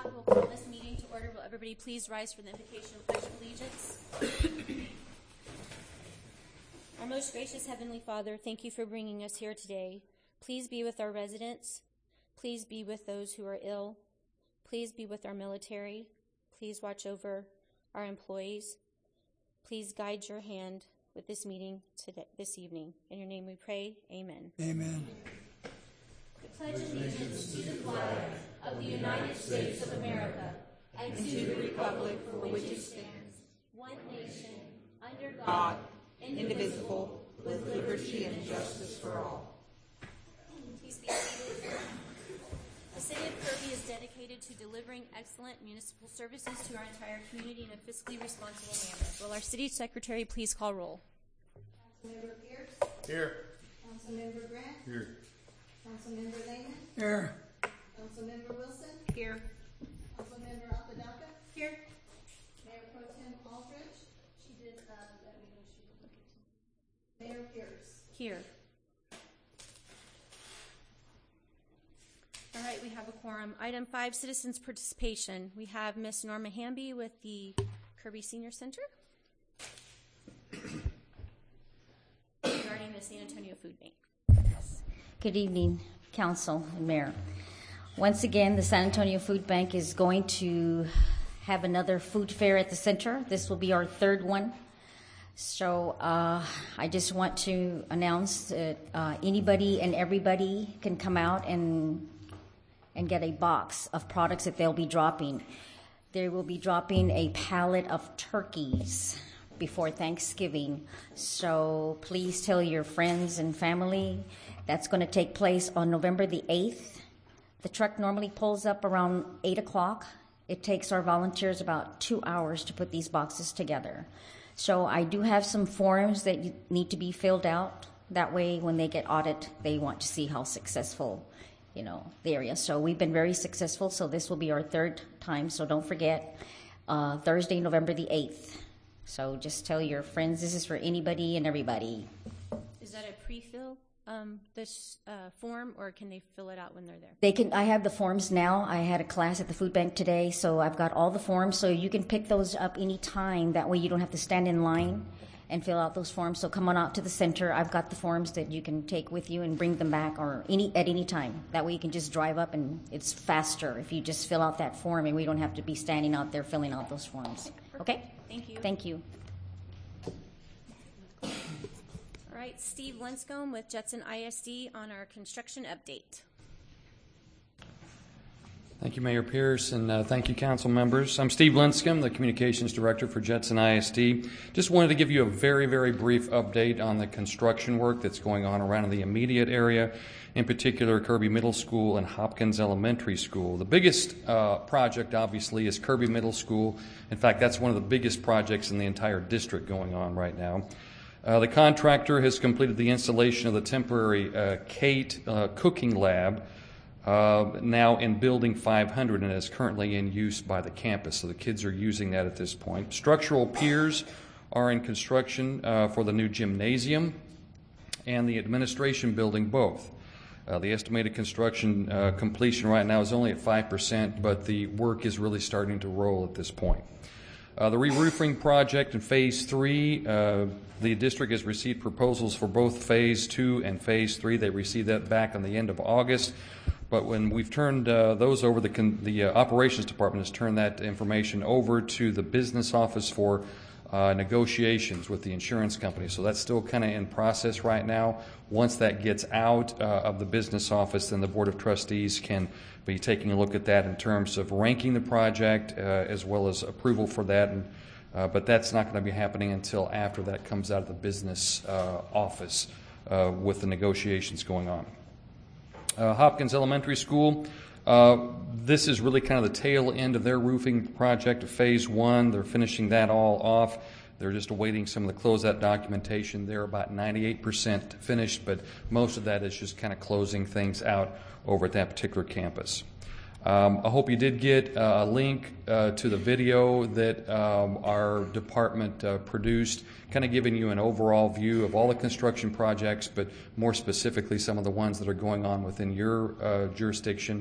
We'll call this meeting to order. Will everybody please rise for the invocation and pledge of allegiance? Our most gracious Heavenly Father, thank you for bringing us here today. Please be with our residents. Please be with those who are ill. Please be with our military. Please watch over our employees. Please guide your hand with this meeting this evening. In your name we pray. Amen. Amen. I pledge allegiance to the flag of the United States of America and to the republic for which it stands, one nation, under God, indivisible, with liberty and justice for all. Please be seated. The City of Kirby is dedicated to delivering excellent municipal services to our entire community in a fiscally responsible manner. Will our City Secretary please call roll? Councilmember Pierce? Here. Councilmember Grant? Here. Councilmember Lehman? Here. Councilmember Wilson? Here. Councilmember Apodaca? Here. Mayor Pro Tem Aldridge? She did that meeting. Mayor Pierce? Here. All right, we have a quorum. Item 5, citizens' participation. We have Miss Norma Hamby with the Kirby Senior Center regarding the San Antonio Food Bank. Good evening, Council and Mayor. Once again, the San Antonio Food Bank is going to have another food fair at the center. This will be our third one. So I just want to announce that anybody and everybody can come out and get a box of products that they'll be dropping. They will be dropping a pallet of turkeys before Thanksgiving. So please tell your friends and family. That's going to take place on November the 8th. The truck normally pulls up around 8 o'clock. It takes our volunteers about 2 hours to put these boxes together. So I do have some forms that need to be filled out. That way, when they get audited, they want to see how successful, the area. So we've been very successful. So this will be our third time. So don't forget, Thursday, November the 8th. So just tell your friends this is for anybody and everybody. Is that a pre-fill, this form, or can they fill it out when they're there? They can. I have the forms now. I had a class at the food bank today, so I've got all the forms. So you can pick those up any time. That way you don't have to stand in line and fill out those forms. So come on out to the center. I've got the forms that you can take with you and bring them back or at any time. That way you can just drive up and it's faster if you just fill out that form and we don't have to be standing out there filling out those forms. Okay? Thank you. Thank you. All right, Steve Linscomb with Judson ISD on our construction update. Thank you, Mayor Pierce, and thank you, council members. I'm Steve Linscomb, the Communications Director for Judson ISD. Just wanted to give you a very, very brief update on the construction work that's going on around the immediate area, in particular Kirby Middle School and Hopkins Elementary School. The biggest project, obviously, is Kirby Middle School. In fact, that's one of the biggest projects in the entire district going on right now. The contractor has completed the installation of the temporary CATE cooking lab now in Building 500 and is currently in use by the campus. So the kids are using that at this point. Structural piers are in construction for the new gymnasium and the administration building both. The estimated construction completion right now is only at 5%, but the work is really starting to roll at this point. The re-roofing project in Phase 3, the district has received proposals for both Phase 2 and Phase 3. They received that back on the end of August. But when we've turned those over, the operations department has turned that information over to the business office for negotiations with the insurance company. So that's still kind of in process right now. Once that gets out of the business office, then the Board of Trustees can be taking a look at that in terms of ranking the project as well as approval for that. But that's not going to be happening until after that comes out of the business office with the negotiations going on. Hopkins Elementary School, this is really kind of the tail end of their roofing project of Phase 1. They're finishing that all off. They're just awaiting some of the closeout documentation. They're about 98% finished, but most of that is just kind of closing things out over at that particular campus. I hope you did get a link to the video that our department produced, kind of giving you an overall view of all the construction projects, but more specifically some of the ones that are going on within your jurisdiction.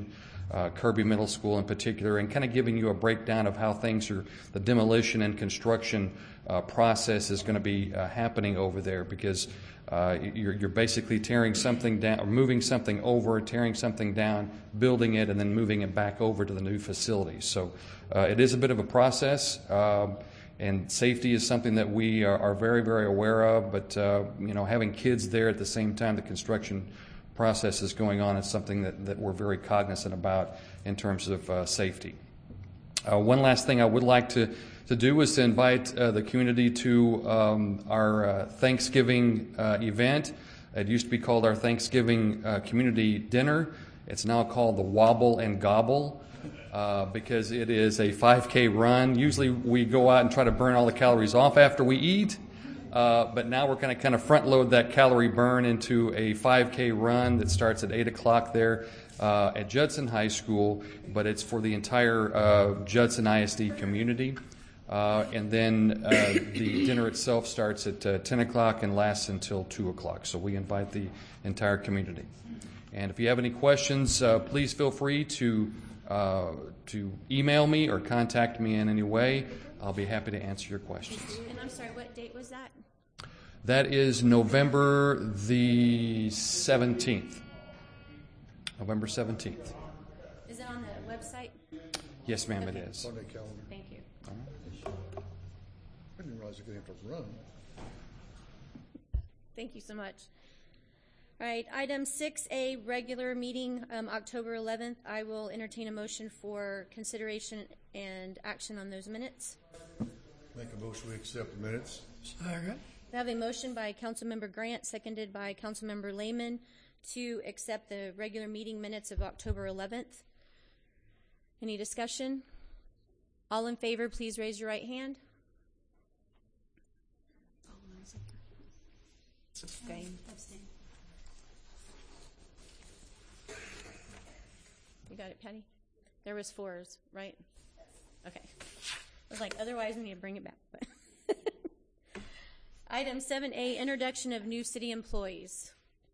Kirby Middle School in particular, and kind of giving you a breakdown of how things are, the demolition and construction process is going to be happening over there, because you're basically tearing something down, or moving something over, tearing something down, building it, and then moving it back over to the new facility. So it is a bit of a process, and safety is something that we are very, very aware of. But having kids there at the same time the construction process is going on is something that we're very cognizant about in terms of safety. One last thing I would like to do is to invite the community to our Thanksgiving event. It used to be called our Thanksgiving Community Dinner. It's now called the Wobble and Gobble because it is a 5K run. Usually we go out and try to burn all the calories off after we eat. But now we're going to kind of front load that calorie burn into a 5K run that starts at 8 o'clock there at Judson High School, but it's for the entire Judson ISD community. And then the dinner itself starts at 10 o'clock and lasts until 2 o'clock. So we invite the entire community. And if you have any questions, please feel free to email me or contact me in any way. I'll be happy to answer your questions. And I'm sorry, what date was that? That is November the 17th. November 17th. Is it on the website? Yes, ma'am, it is. Sunday calendar. Thank you. I didn't realize you're going to have to run. Thank you so much. All right, item 6A, regular meeting, October 11th. I will entertain a motion for consideration and action on those minutes. Make a motion we accept the minutes. Second. I have a motion by Councilmember Grant, seconded by Councilmember Lehman, to accept the regular meeting minutes of October 11th. Any discussion? All in favor, please raise your right hand. Abstain. You got it, Patty? There was 4s, right? Okay. I was like, otherwise we need to bring it back. Item 7A, introduction of new city employees.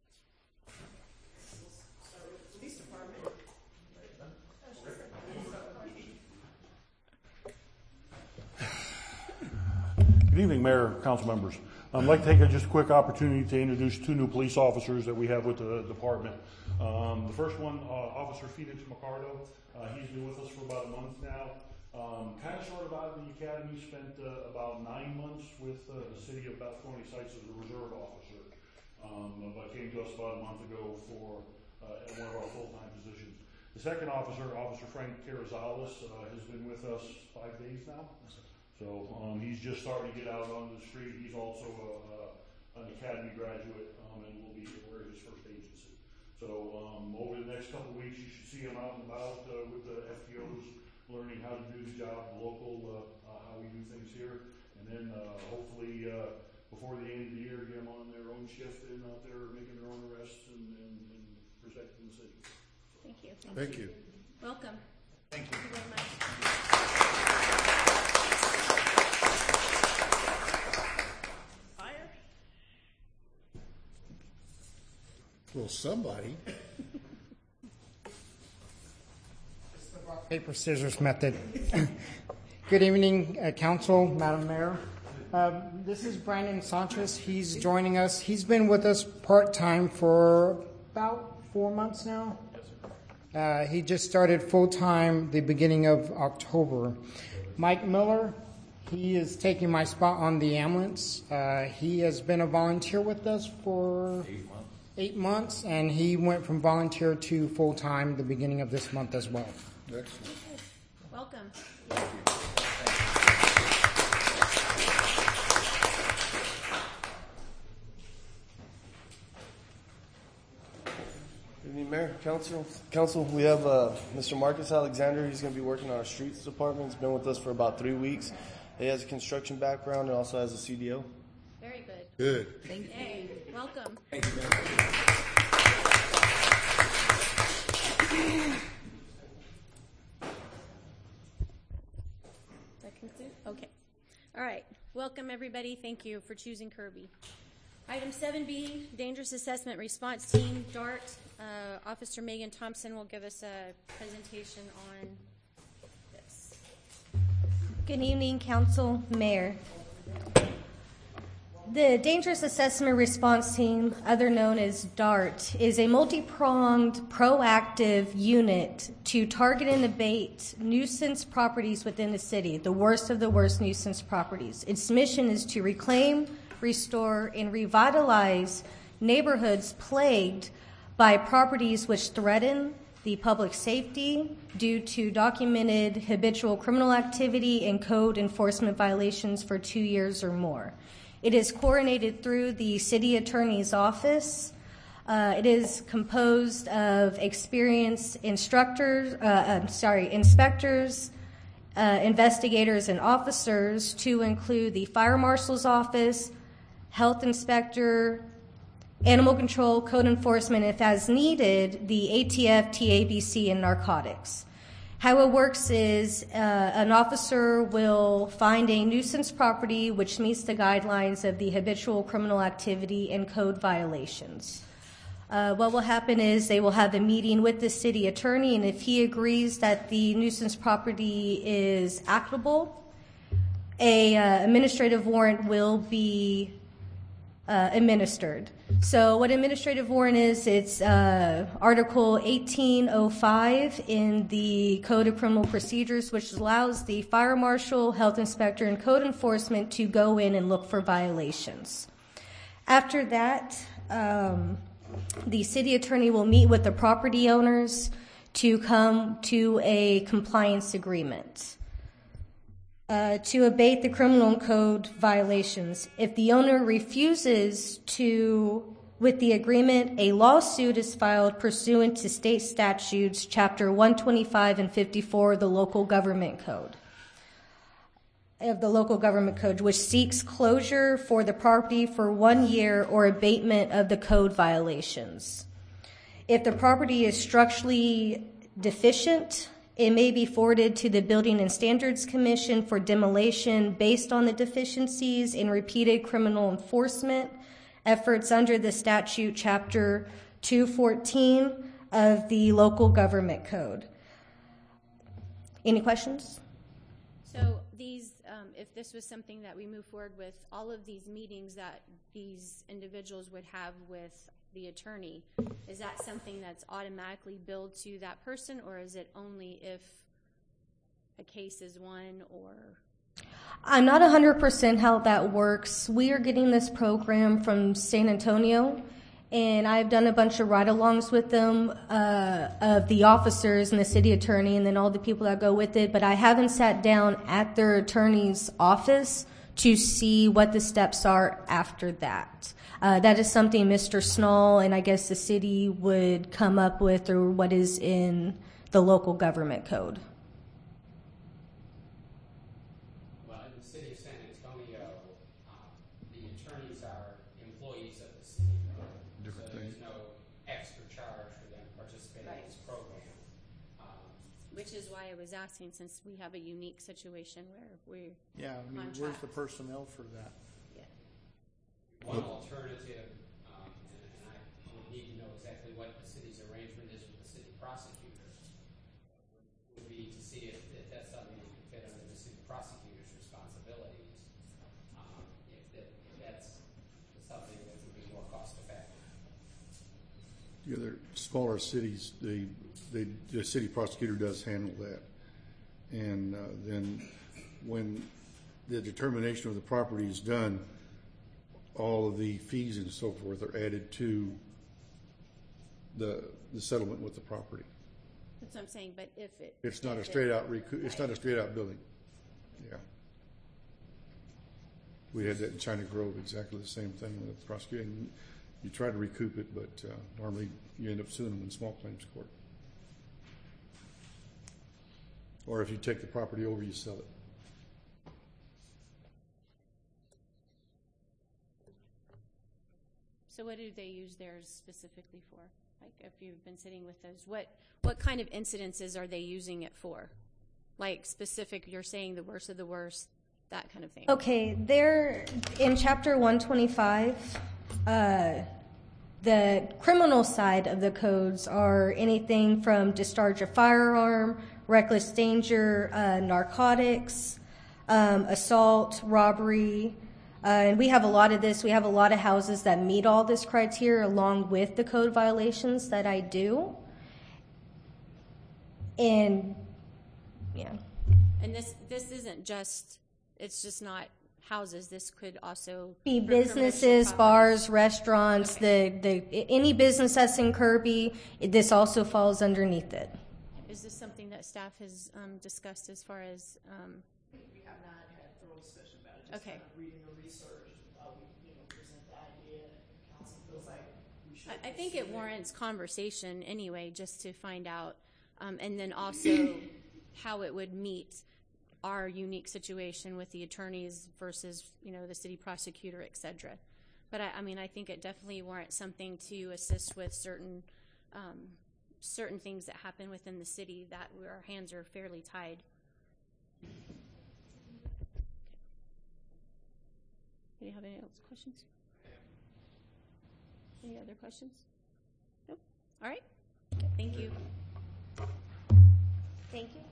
Good evening, Mayor, council members. I'd like to take just a quick opportunity to introduce 2 new police officers that we have with the department. The first one, Officer Phoenix McCardo. He's been with us for about a month now. Kind of sort of out of the academy, spent about 9 months with the city of Beth County Sites as a reserve officer. But came to us about a month ago for one of our full-time positions. The second officer, Officer Frank Carrizales, has been with us 5 days now. So he's just starting to get out onto the street. He's also an academy graduate and will be we're his first agency. So over the next couple of weeks, you should see him out and about with the FTOs, learning how to do the job, local, how we do things here. And then hopefully before the end of the year, get them on their own shift and out there making their own arrests and protecting the city. Thank you. Thank you. Welcome. Thank you. Thank you very much. Well, somebody. Paper, scissors method. Good evening, Council, Madam Mayor. This is Brandon Sanchez. He's joining us. He's been with us part-time for about 4 months now. He just started full-time the beginning of October. Mike Miller, he is taking my spot on the ambulance. He has been a volunteer with us for 8 months, and he went from volunteer to full-time the beginning of this month as well. Excellent. Welcome. Good evening, Mayor, Council. We have Mr. Marcus Alexander. He's going to be working on our streets department. He's been with us for about 3 weeks. He has a construction background and also has a CDO. Very good. Good. Thank you. Hey, welcome. Thank you, Mayor. That conclude? Okay. All right. Welcome, everybody. Thank you for choosing Kirby. Item 7B, Dangerous Assessment Response Team, DART. Officer Megan Thompson will give us a presentation on this. Good evening, Council, Mayor. The Dangerous Assessment Response Team, other known as DART, is a multi-pronged, proactive unit to target and abate nuisance properties within the city, the worst of the worst nuisance properties. Its mission is to reclaim, restore, and revitalize neighborhoods plagued by properties which threaten the public safety due to documented habitual criminal activity and code enforcement violations for 2 years or more. It is coordinated through the City Attorney's Office. It is composed of experienced inspectors, investigators, and officers, to include the Fire Marshal's Office, Health Inspector, Animal Control, Code Enforcement, if as needed, the ATF, TABC, and Narcotics. How it works is an officer will find a nuisance property which meets the guidelines of the habitual criminal activity and code violations. What will happen is they will have a meeting with the city attorney, and if he agrees that the nuisance property is actable, a administrative warrant will be administered. So what administrative warrant is, it's Article 1805 in the Code of Criminal Procedures, which allows the fire marshal, health inspector, and code enforcement to go in and look for violations. After that, the city attorney will meet with the property owners to come to a compliance agreement. To abate the criminal code violations. If the owner refuses with the agreement, a lawsuit is filed pursuant to state statutes, Chapter 125 and 54 of the Local Government Code, which seeks closure for the property for 1 year or abatement of the code violations. If the property is structurally deficient, it may be forwarded to the Building and Standards Commission for demolition based on the deficiencies in repeated criminal enforcement efforts under the statute Chapter 214 of the Local Government Code. Any questions? So these, if this was something that we move forward with, all of these meetings that these individuals would have with the attorney, is that something that's automatically billed to that person, or is it only if a case is won? Or I'm not 100% how that works. We are getting this program from San Antonio, and I've done a bunch of ride-alongs with them of the officers and the city attorney and then all the people that go with it, but I haven't sat down at their attorney's office to see what the steps are after that. That is something Mr. Snall and I guess the city would come up with, or what is in the local government code. Well, in the city of San Antonio, the attorneys are employees of the city, so there's no extra charge for them participating in this program. Which is why I was asking, since we have a unique situation where we're where's the personnel for that? One alternative, and I would need to know exactly what the city's arrangement is with the city prosecutors, would be to see if that's something that could fit under the city prosecutor's responsibilities. If that's something that would be more cost effective. The other smaller cities, the city prosecutor does handle that. And then when the determination of the property is done, all of the fees and so forth are added to the settlement with the property. That's what I'm saying, but if it's not a straight out it's not a straight out billing. Yeah. We had that in China Grove, exactly the same thing with the prosecuting. You try to recoup it, but normally you end up suing them in small claims court. Or if you take the property over, you sell it. So what do they use theirs specifically for? Like, if you've been sitting with those, what kind of incidences are they using it for? Like specific, you're saying the worst of the worst, that kind of thing. Okay, there in Chapter 125, The criminal side of the codes are anything from discharge of firearm, reckless danger, narcotics, assault, robbery. And we have a lot of this. We have a lot of houses that meet all this criteria along with the code violations that I do. And, yeah. And this isn't just, it's just not houses. This could also Be for businesses, commercial bars, restaurants, any business that's in Kirby, this also falls underneath it. properties. Is this something that staff has discussed as far as? We have not had a thorough discussion about it. Just Okay. kind of reading the research, we present the idea, and council feels like we should. I think it warrants conversation anyway, just to find out, and then also how it would meet our unique situation with the attorneys versus, the city prosecutor, et cetera. But I think it definitely warrants something to assist with certain things that happen within the city that where our hands are fairly tied. Do you have any other questions? Any other questions? Nope. All right. Thank you. Thank you.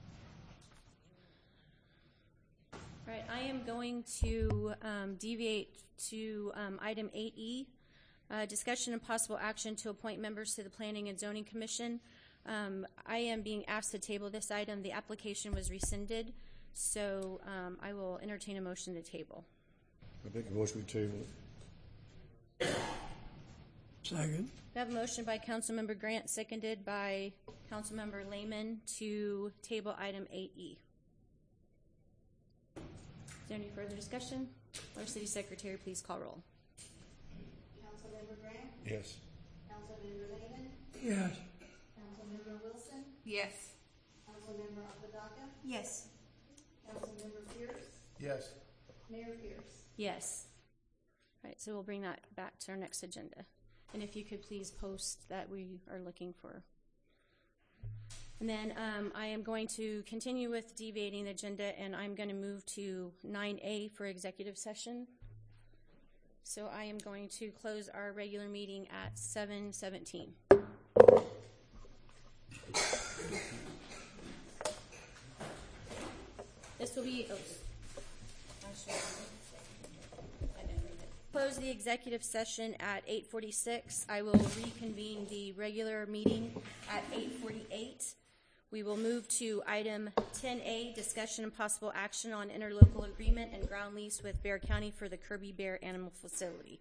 All right, I am going to deviate to item 8E, discussion and possible action to appoint members to the Planning and Zoning Commission. I am being asked to table this item. The application was rescinded, so I will entertain a motion to table. I make a motion to table it. Second. We have a motion by Councilmember Grant, seconded by Councilmember Lehman to table item 8E. Is there any further discussion? Our City Secretary, please call roll. Councilmember Grant? Yes. Councilmember Lehman? Yes. Councilmember Wilson? Yes. Councilmember Apodaca? Yes. Councilmember Pierce? Yes. Mayor Pierce? Yes. All right, so we'll bring that back to our next agenda. And if you could please post that we are looking for. And then I am going to continue with deviating the agenda, and I'm going to move to 9A for executive session. So I am going to close our regular meeting at 7:17. This will be, close the executive session at 8:46. I will reconvene the regular meeting at 8:48. We will move to item 10A, discussion and possible action on interlocal agreement and ground lease with Bexar County for the Kirby Bear Animal Facility.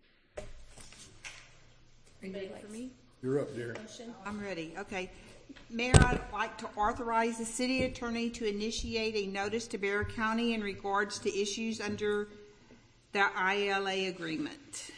Ready for me? You're up, dear. Motion? I'm ready. Okay. Mayor, I'd like to authorize the city attorney to initiate a notice to Bexar County in regards to issues under the ILA agreement.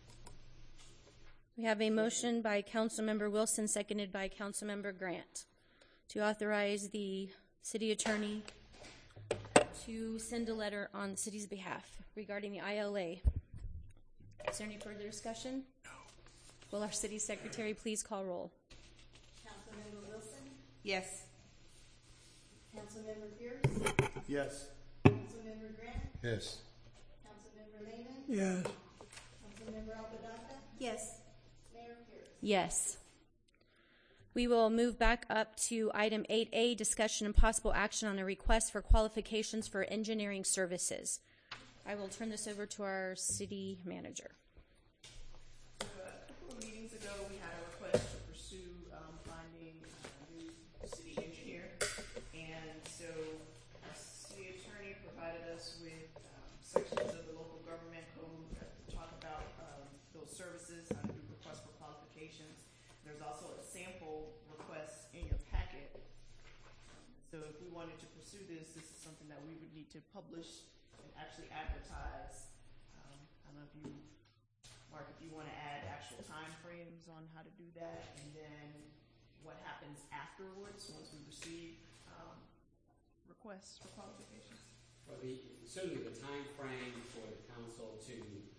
We have a motion by Councilmember Wilson, seconded by Councilmember Grant, to authorize the city attorney to send a letter on the city's behalf regarding the ILA. Is there any further discussion? No. Will our city secretary please call roll? Councilmember Wilson? Yes. Councilmember Pierce? Yes. Councilmember Grant? Yes. Councilmember Lehman? Yes. Councilmember Apodaca? Yes. Mayor Pierce? Yes. We will move back up to item 8A, discussion and possible action on a request for qualifications for engineering services. I will turn this over to our city manager. A couple of meetings ago, we had a request to pursue finding a new city engineer. And so our city attorney provided us with sections of the local government code that talk about those services, how to do requests for qualifications. There's also a sample request in your packet. So if we wanted to pursue this is something that we would need to publish and actually advertise. I don't know if you, Mark, if you want to add actual time frames on how to do that, and then what happens afterwards once we receive requests for qualifications. Well, certainly the time frame for the council to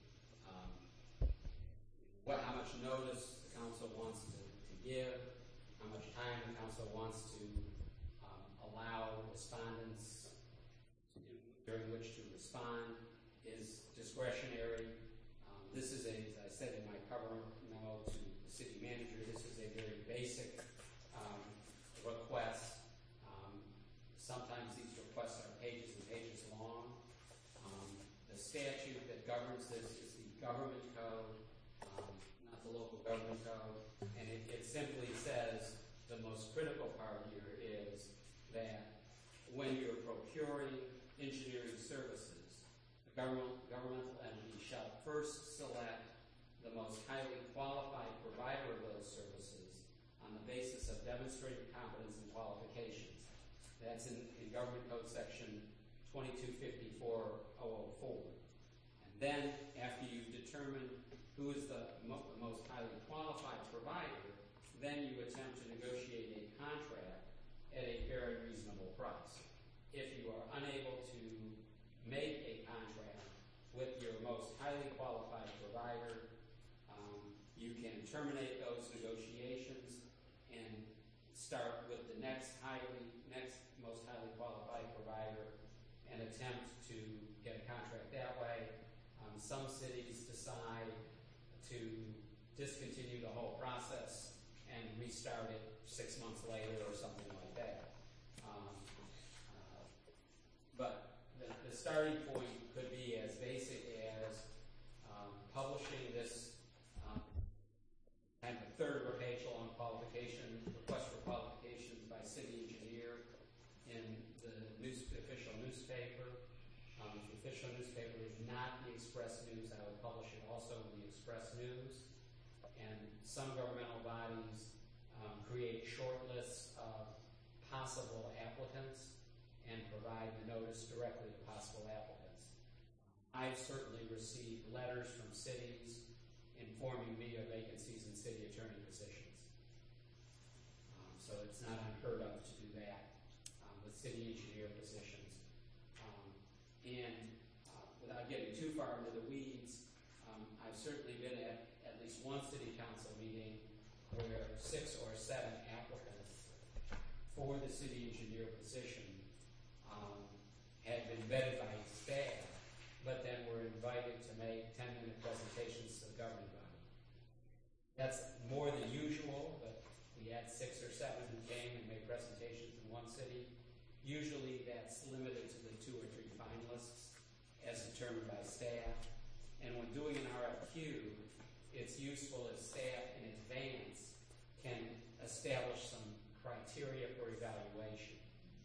how much notice the council wants to give, how much time the council wants to allow respondents during which to respond is discretionary. This is, as I said in my cover memo to the city manager, this is a very basic request. Sometimes these requests are pages and pages long. The statute that governs this is the government code, not the local government code, and it simply says the most critical part here is that when you're procuring engineering services, the governmental entity shall first select the most highly qualified provider of those services on the basis of demonstrated competence and qualifications. That's in Government Code Section 2254.004. And then, after you've determined who is the most highly qualified provider, then you attempt to negotiate a contract at a fair and reasonable price. If you are unable to make a contract with your most highly qualified provider, you can terminate those negotiations and start with the next most highly qualified provider and attempt to get a contract that way. Some cities decide to discontinue the whole process and restart it 6 months later or something like that. But the starting point could be as basic as publishing this kind of third page long request for qualifications by city engineer in the official newspaper. The official newspaper is not the Express News. I would publish it also in the Express News. And some governmental bodies create short lists of possible applicants and provide the notice directly to possible applicants. I've certainly received letters from cities informing me of vacancies in city attorney positions. So it's not unheard of to do that with city engineer positions. Without getting too far into the weeds, I've certainly been at least one city council meeting where 6 or 7 applicants for the city engineer position had been vetted by staff, but then were invited to make 10-minute presentations to the governing body. That's more than usual, but we had 6 or 7 who came and made presentations in one city. Usually that's limited to the 2 or 3 finalists as determined by staff. And when doing an RFQ, it's useful if staff in advance can establish some criteria for evaluation.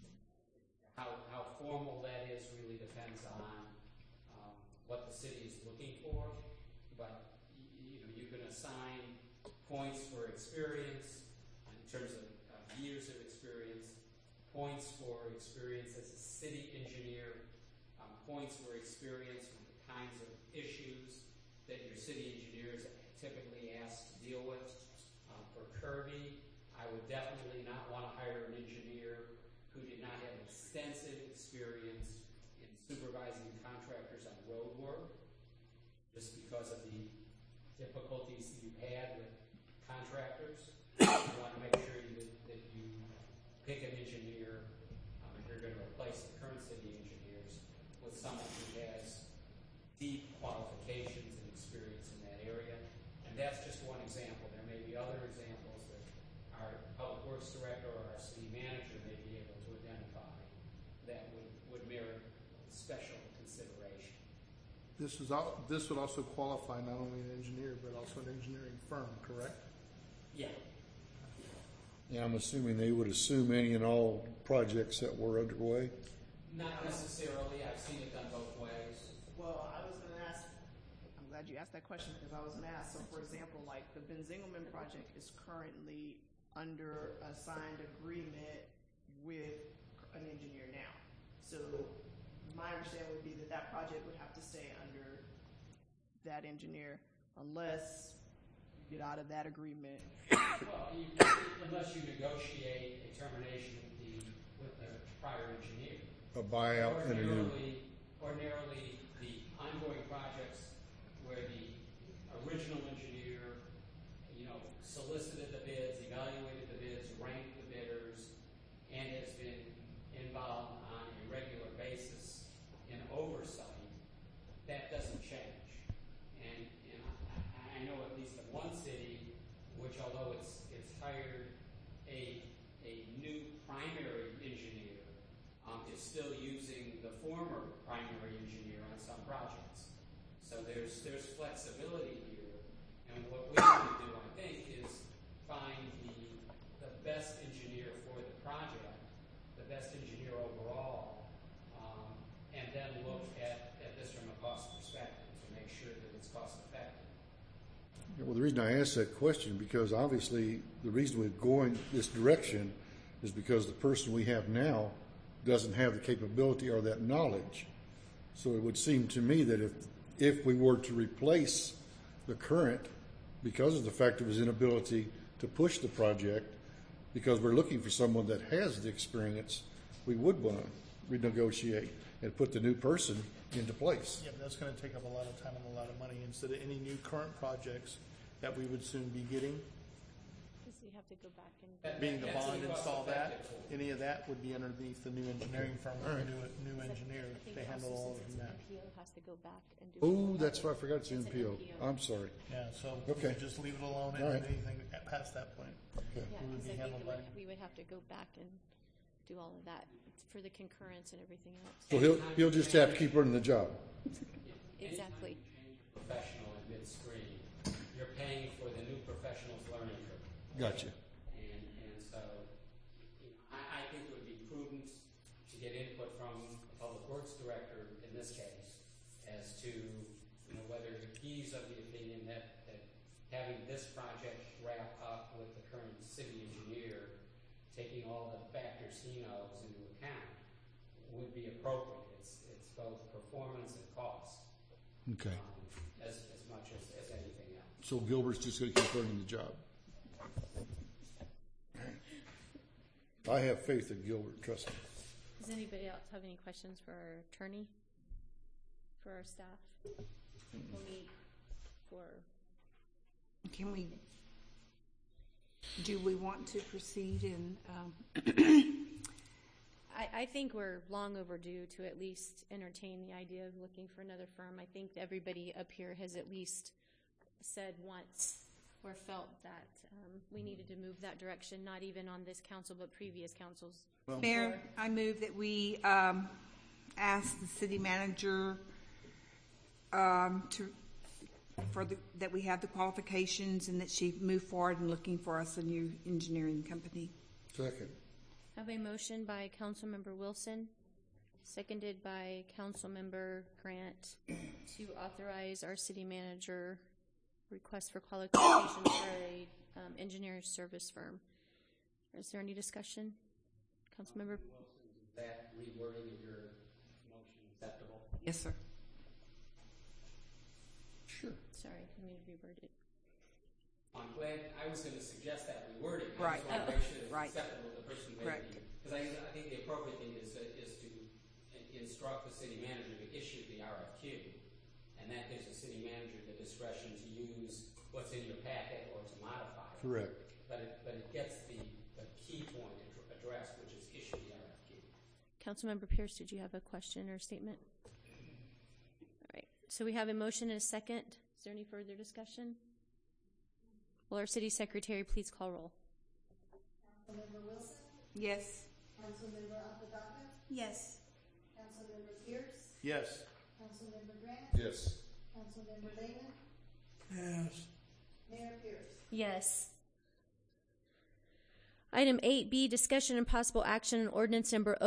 How formal that is really depends on what the city is looking for, but you can assign points for experience in terms of years of experience, points for experience as a city engineer, points for experience with the kinds of issues that your city engineer is typically asked to deal with. For Kirby, I would definitely not want to hire an engineer who did not have extensive experience in supervising contractors on road work, just because of the difficulties that you've had with contractors. You want to make sure that you pick an engineer, if you're going to replace the current city engineers, with someone who has deep qualifications and experience in that area. And that's just one example. There may be other examples that our public works director or our city manager may be able to identify that would merit special consideration. This would also qualify not only an engineer, but also an engineering firm, correct? Yeah. Yeah, I'm assuming they would assume any and all projects that were underway? Not necessarily. I've seen it done both ways. Well, I was going to ask, I'm glad you asked that question because I was going to ask. So, for example, like the Ben Zingelman project is currently under a signed agreement with an engineer now. So, my understanding would be that project would have to stay under that engineer unless you get out of that agreement. Well, unless you negotiate a termination with the prior engineer. A buyout and a new. Ordinarily, the ongoing projects where the original engineer, solicited the bids, evaluated the bids, ranked the bidders, and has been involved on a regular basis in oversight, that doesn't change. And I know former primary engineer on some projects. So there's flexibility here, and what we want to do, I think, is find the best engineer for the project, the best engineer overall, and then look at this from a cost perspective to make sure that it's cost effective. Well, the reason I asked that question, because obviously the reason we're going this direction is because the person we have now doesn't have the capability or that knowledge. So it would seem to me that if we were to replace the current, because of the fact of his inability to push the project, because we're looking for someone that has the experience, we would want to renegotiate and put the new person into place. Yeah, but that's going to take up a lot of time and a lot of money instead of any new current projects that we would soon be getting. Because we have to go back and. Being the bond install that, any of that would be underneath the new engineering firm. We're going to do a new engineer to handle all of that. NPO has to go back and do. Oh, that's right. I forgot it's NPO. I'm sorry. Yeah, so Okay. we just leave it alone and All right. anything past that point. Okay. Yeah, would be because I handled think by- we would have to go back and do all of that for the concurrence and everything else. So he'll just have to keep running the job. Exactly. Professional in midstream, you're paying for the new professional's learning curve. Gotcha. And so, I think it would be prudent to get input from the public works director in this case as to whether he's of the opinion that having this project wrap up with the current city engineer, taking all the factors he knows into account, would be appropriate. It's both performance and cost. Okay. As much as anything else. So Gilbert's just going to keep running the job. I have faith in Gilbert, trust me. Does anybody else have any questions for our attorney? For our staff? We'll meet for. Do we want to proceed in? I think we're long overdue to at least entertain the idea of looking for another firm. I think everybody up here has at least said once or felt that we needed to move that direction, not even on this council, but previous councils. Mayor, I move that we ask the city manager that we have the qualifications and that she move forward in looking for us a new engineering company. Second. I have a motion by Councilmember Wilson, seconded by Councilmember Grant, to authorize our city manager request for qualifications for a engineering service firm. Is there any discussion? Councilmember? Is that rewording of your motion acceptable? Yes, sir. Sure. Sorry, I need to reword it. I'm glad. I was going to suggest that rewording. Right. I just want to make sure it's Right. acceptable to the person who Correct. because I think the appropriate thing is to instruct the city manager to issue the RFQ, and that gives the city manager the discretion to use what's in your packet or to modify it. Correct. But it gets the key point addressed, which is issue the RFQ. Councilmember Pierce, did you have a question or statement? All right. So we have a motion and a second. Is there any further discussion? Will our city secretary please call roll? Councilmember Wilson? Yes. Councilmember Apodaca? Yes. Councilmember Pierce? Yes. Councilmember Grant? Yes. Councilmember Lehman? Yes. Mayor Pierce? Yes. Item 8B, discussion and possible action on ordinance number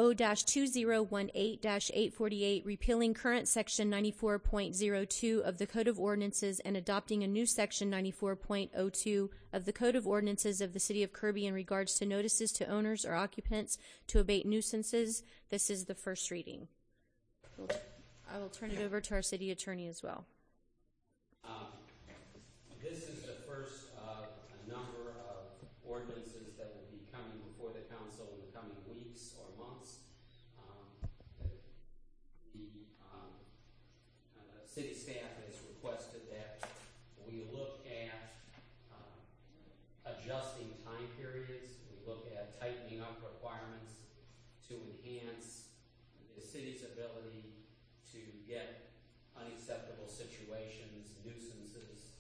O-2018-848, repealing current section 94.02 of the Code of Ordinances and adopting a new section 94.02 of the Code of Ordinances of the City of Kirby in regards to notices to owners or occupants to abate nuisances. This is the first reading. I will turn it over to our city attorney as well. This is the first of a number of ordinances that will be coming before the council in the coming weeks or months. The city staff has requested that we look at adjusting time periods. We look at tightening up requirements to enhance the city's ability to get unacceptable situations, nuisances,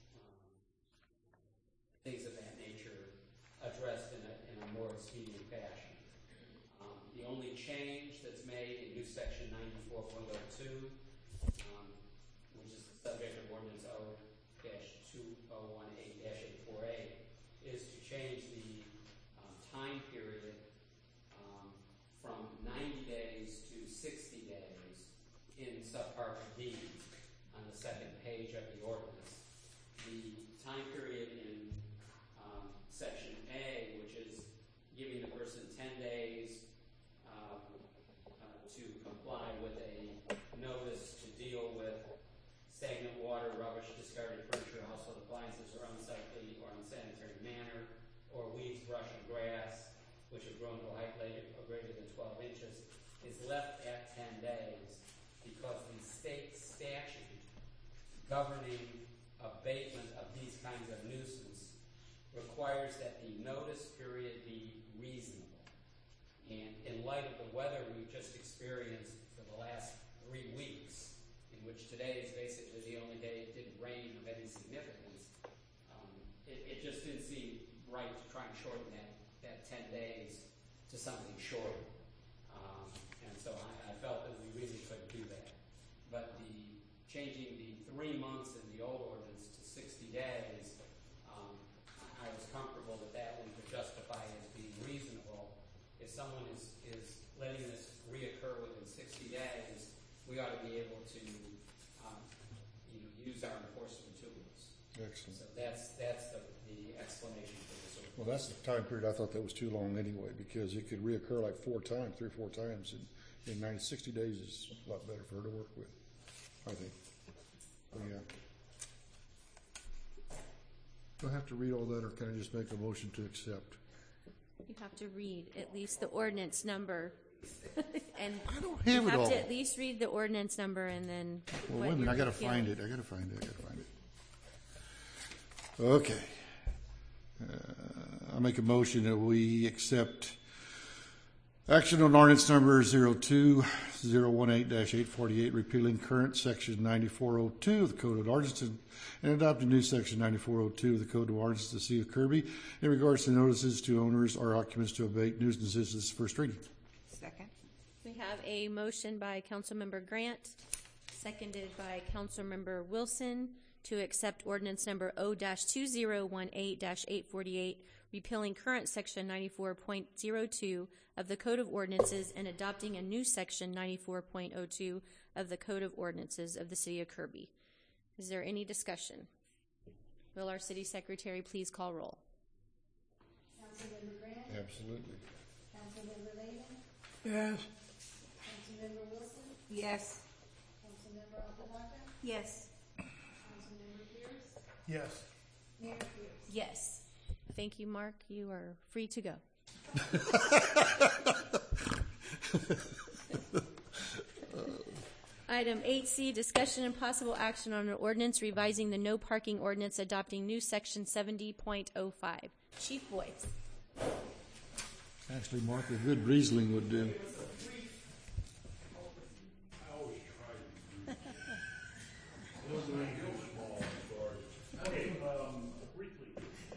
things of that nature addressed in a more expedient fashion. The only change that's made in new section 94.02, which is the subject of ordinance O-2018-848, is to change the time period from 90 days to 60 days in subpart D on the second page of the ordinance. The time period in section A, which is giving the person 10 days to comply with a notice to deal with stagnant water, rubbish, discarded furniture, household appliances, or unsightly or unsanitary manner, or weeds, brush, and grass, which have grown to a height greater than 12 inches, is left at 10 days because the state statute governing abatement of these kinds of nuisance requires that the notice period be reasonable. And in light of the weather we've just experienced for the last 3 weeks, in which today is basically the only day it didn't rain of any significance, it just didn't seem right to try and shorten that 10 days to something shorter. And so I felt that we really couldn't do that. But changing the 3 months in the old ordinance to 60 days, I was comfortable that one could justify as being reasonable. If someone is letting this reoccur within 60 days, we ought to be able to use our enforcement tools. Excellent. So that's the explanation for this ordinance. Well, that's the time period. I thought that was too long anyway, because it could reoccur like 3 or 4 times, and in 60 days is a lot better for her to work with, I think. Oh, yeah. Do I have to read all that, or can I just make a motion to accept? You have to read at least the ordinance number. And I don't have you it have all. to at least read the ordinance number and then. Well, wait a minute. I got to find it. Okay. I make a motion that we accept action on ordinance number 02018-848, repealing current section 9402 of the Code of Ordinances and adopting new section 9402 of the Code of Ordinances of the City of Kirby in regards to notices to owners or occupants to abate nuisances. This is first reading. Second. We have a motion by Councilmember Grant, seconded by Councilmember Wilson, to accept ordinance number O-2018-848, repealing current section 94.02 of the Code of Ordinances and adopting a new section 94.02 of the Code of Ordinances of the City of Kirby. Is there any discussion? Will our City Secretary please call roll? Councilmember Grant? Absolutely. Councilmember Lehman? Yes. Councilmember Wilson? Yes. Councilmember Apodaca? Yes. Councilmember Pierce? Yes. Mayor Pierce? Yes. Thank you, Mark. You are free to go. Item 8C, discussion and possible action on an ordinance revising the no parking ordinance, adopting new section 70.05. Chief Boyce. Actually, Mark, a good Riesling would do. Okay, briefly,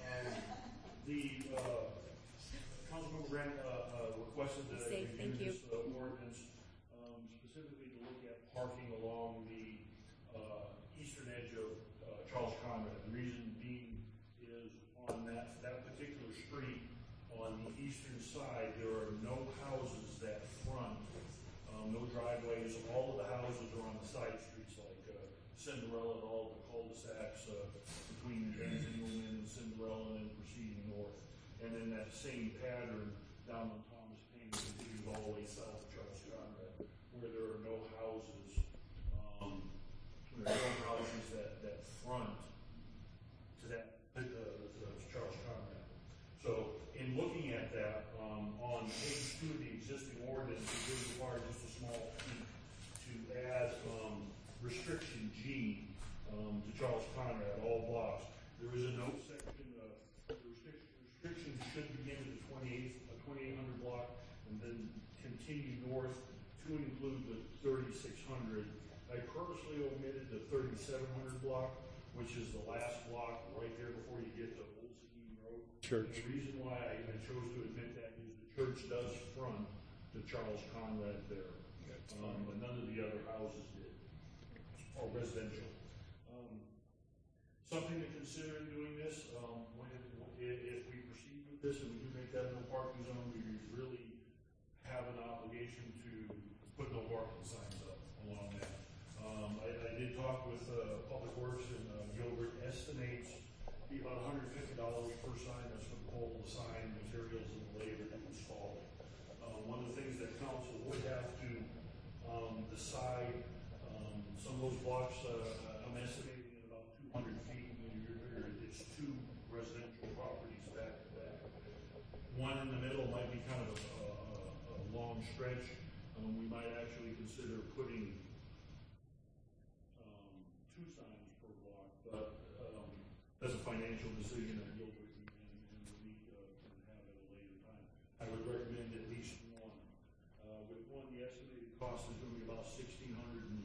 Councilmember Grant requested that Safe, we thank do you. this ordinance specifically to look at parking along the eastern edge of Charles Conrad. The reason being is on that particular street on the eastern side, there are no houses that front, no driveways. All of the houses are on the side streets like Cinderella and all the cul-de-sacs between James Engelman and Cinderella and then proceeding north. And then that same pattern down on Thomas Paine continues all the way south of Charles Conrad, where there are no houses. There are no houses that front to that Charles Conrad. So in looking at that, on page 2 of the existing ordinance, it does require just a small tweak to add restriction G to Charles Conrad, all blocks. There is a note section, the restriction should begin at the 2800 block and then continue north to include the 3600. I purposely omitted the 3700 block, which is the last block right there before you get to Old Seguin Road. Church. And the reason why I chose to admit that is the church does front to Charles Conrad there. other houses did, or residential. Something to consider in doing this, if we proceed with this and we do make that no parking zone, we really have an obligation to put no parking signs up along that. I did talk with Public Works, and Gilbert estimates be about $150 per sign. That's for the pole, the sign, materials, and the labor to install it. One of the things that council would have to decide, some of those blocks, I'm estimating at about 200 feet. It's two residential properties back to back. One in the middle might be kind of a long stretch. We might actually consider putting two signs per block, but that's a financial decision that Gilbert and we can have at a later time. I would recommend at least one. With one, the estimated cost is going to be about $1,650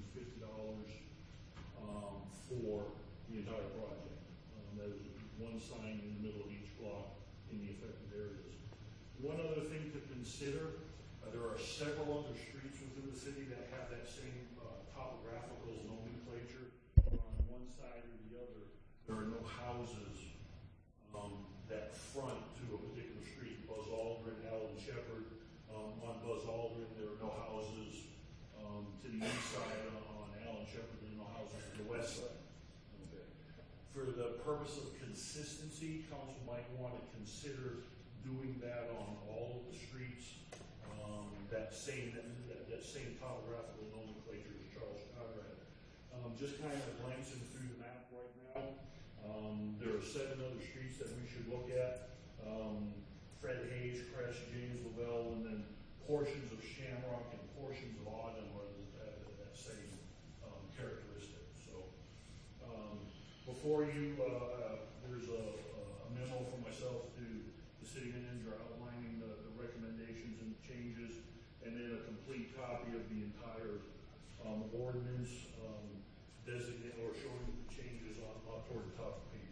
for the entire project. There's one sign in the middle of each block in the affected areas. One other thing to consider, there are several other streets within the city that have that same topographical nomenclature. On one side or the other, there are no houses that front to a particular street. Buzz Aldrin, Allen Shepherd. On Buzz Aldrin, there are no houses to the east side. On Allen Shepherd, there are no houses to the west side. Okay. For the purpose of consistency, council might want to consider doing that on all of the streets. That same topographical nomenclature as Charles Conrad. Just kind of glancing through the map right now, there are 7 other streets that we should look at. Fred Hayes, Crest, James Lavelle, and then portions of Shamrock and portions of Autumn are that same characteristic. So before you, there's a memo from myself to the city manager outlining the recommendations and changes, and then a complete copy of the entire ordinance designate or showing the changes on toward the top of page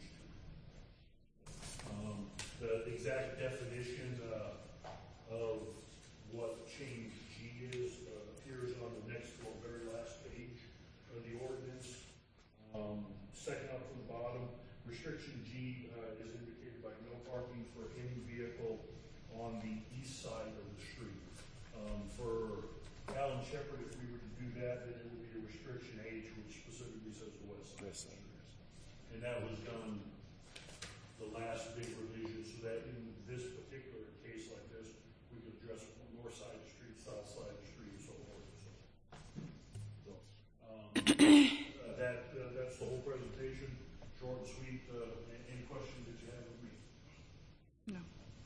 2. The exact definition of what change G is appears on the next or very last page of the ordinance. Second up from the bottom, restriction G is indicated by no parking for any vehicle on the east side of the street. For Allen Shepherd, if we were to do that, then it would be a restriction H, which specifically says the west side. And that was done the last big revision, so that in this particular case like this, we could address north side of the street, south side of the street, and so forth. That's the whole presentation, short and sweet. Any questions that you have of me? No.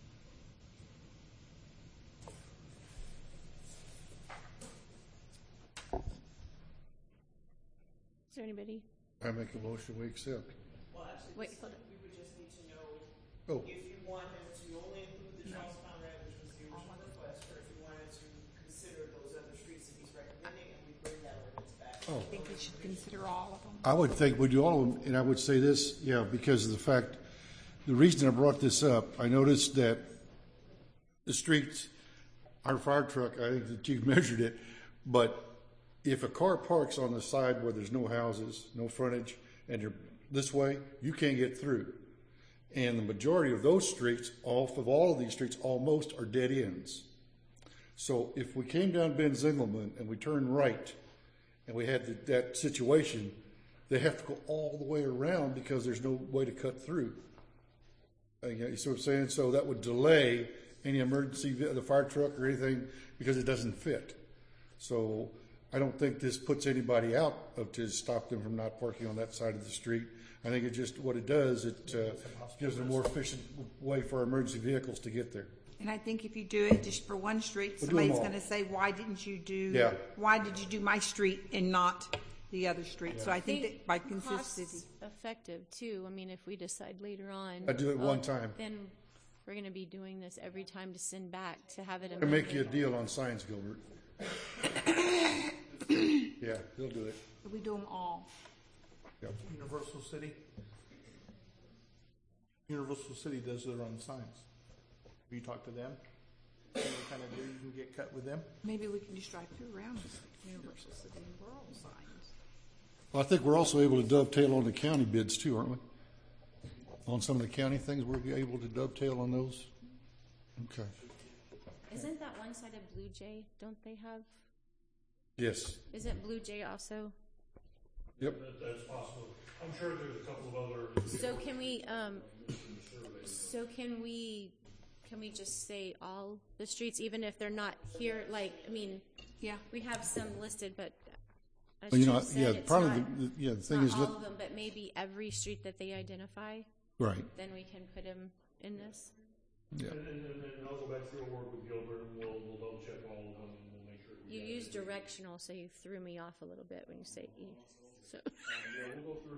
Is there anybody? I make a motion, we accept. Well, actually, Wait, hold on. we would just need to know Oh. if you wanted to only include the Charles Conrad, which was the original request, or if you wanted to consider those other streets that he's recommending, and we bring that ordinance back. Oh. I think we should consider all of them. I would think we do all of them, and I would say this, because of the fact, the reason I brought this up, I noticed that the streets, our fire truck, I think the chief measured it, but if a car parks on the side where there's no houses, no frontage, and you're this way, you can't get through. And the majority of those streets, all of these streets, almost are dead ends. So if we came down Ben Zingelman and we turned right, and we had that situation, they have to go all the way around because there's no way to cut through. You see what I'm saying? So that would delay any emergency, the fire truck or anything, because it doesn't fit. So I don't think this puts anybody out to stop them from not parking on that side of the street. I think it just, what it does, it gives a more efficient way for emergency vehicles to get there. And I think if you do it just for one street, We'll do them somebody's all. going to say, why didn't you do, Yeah. why did you do my street and not the other street? So I think that by consistency. Cost effective too. I mean, if we decide later on. I do it one time. Then we're going to be doing this every time to send back to have it To make amended. you a deal on signs, Gilbert. Yeah, he'll do it. We do them all. Yep. Universal City. Universal City does their own signs. Have you talked to them? See what kind of deal you can get cut with them? Maybe we can just drive through around Universal. Marshall City and Borough signs. Well, I think we're also able to dovetail on the county bids too, aren't we? On some of the county things, we're able to dovetail on those? Okay. Isn't that one side of Blue Jay? Don't they have? Yes. Isn't Blue Jay also? Yep. That's possible. I'm sure there's a couple of other. So can we just say all the streets, even if they're not here? Like, I mean, yeah, we have some listed, but as Well, you know, Jim said, yeah, it's part not, of the it's thing not is, all of them, but maybe every street that they identify. Right. Then we can put them in this. Yeah. And I'll go back through and work with Gilbert, and we'll double check all of them, and we'll make sure. You use directional, so you threw me off a little bit when you say east. So. Yeah, we'll go through,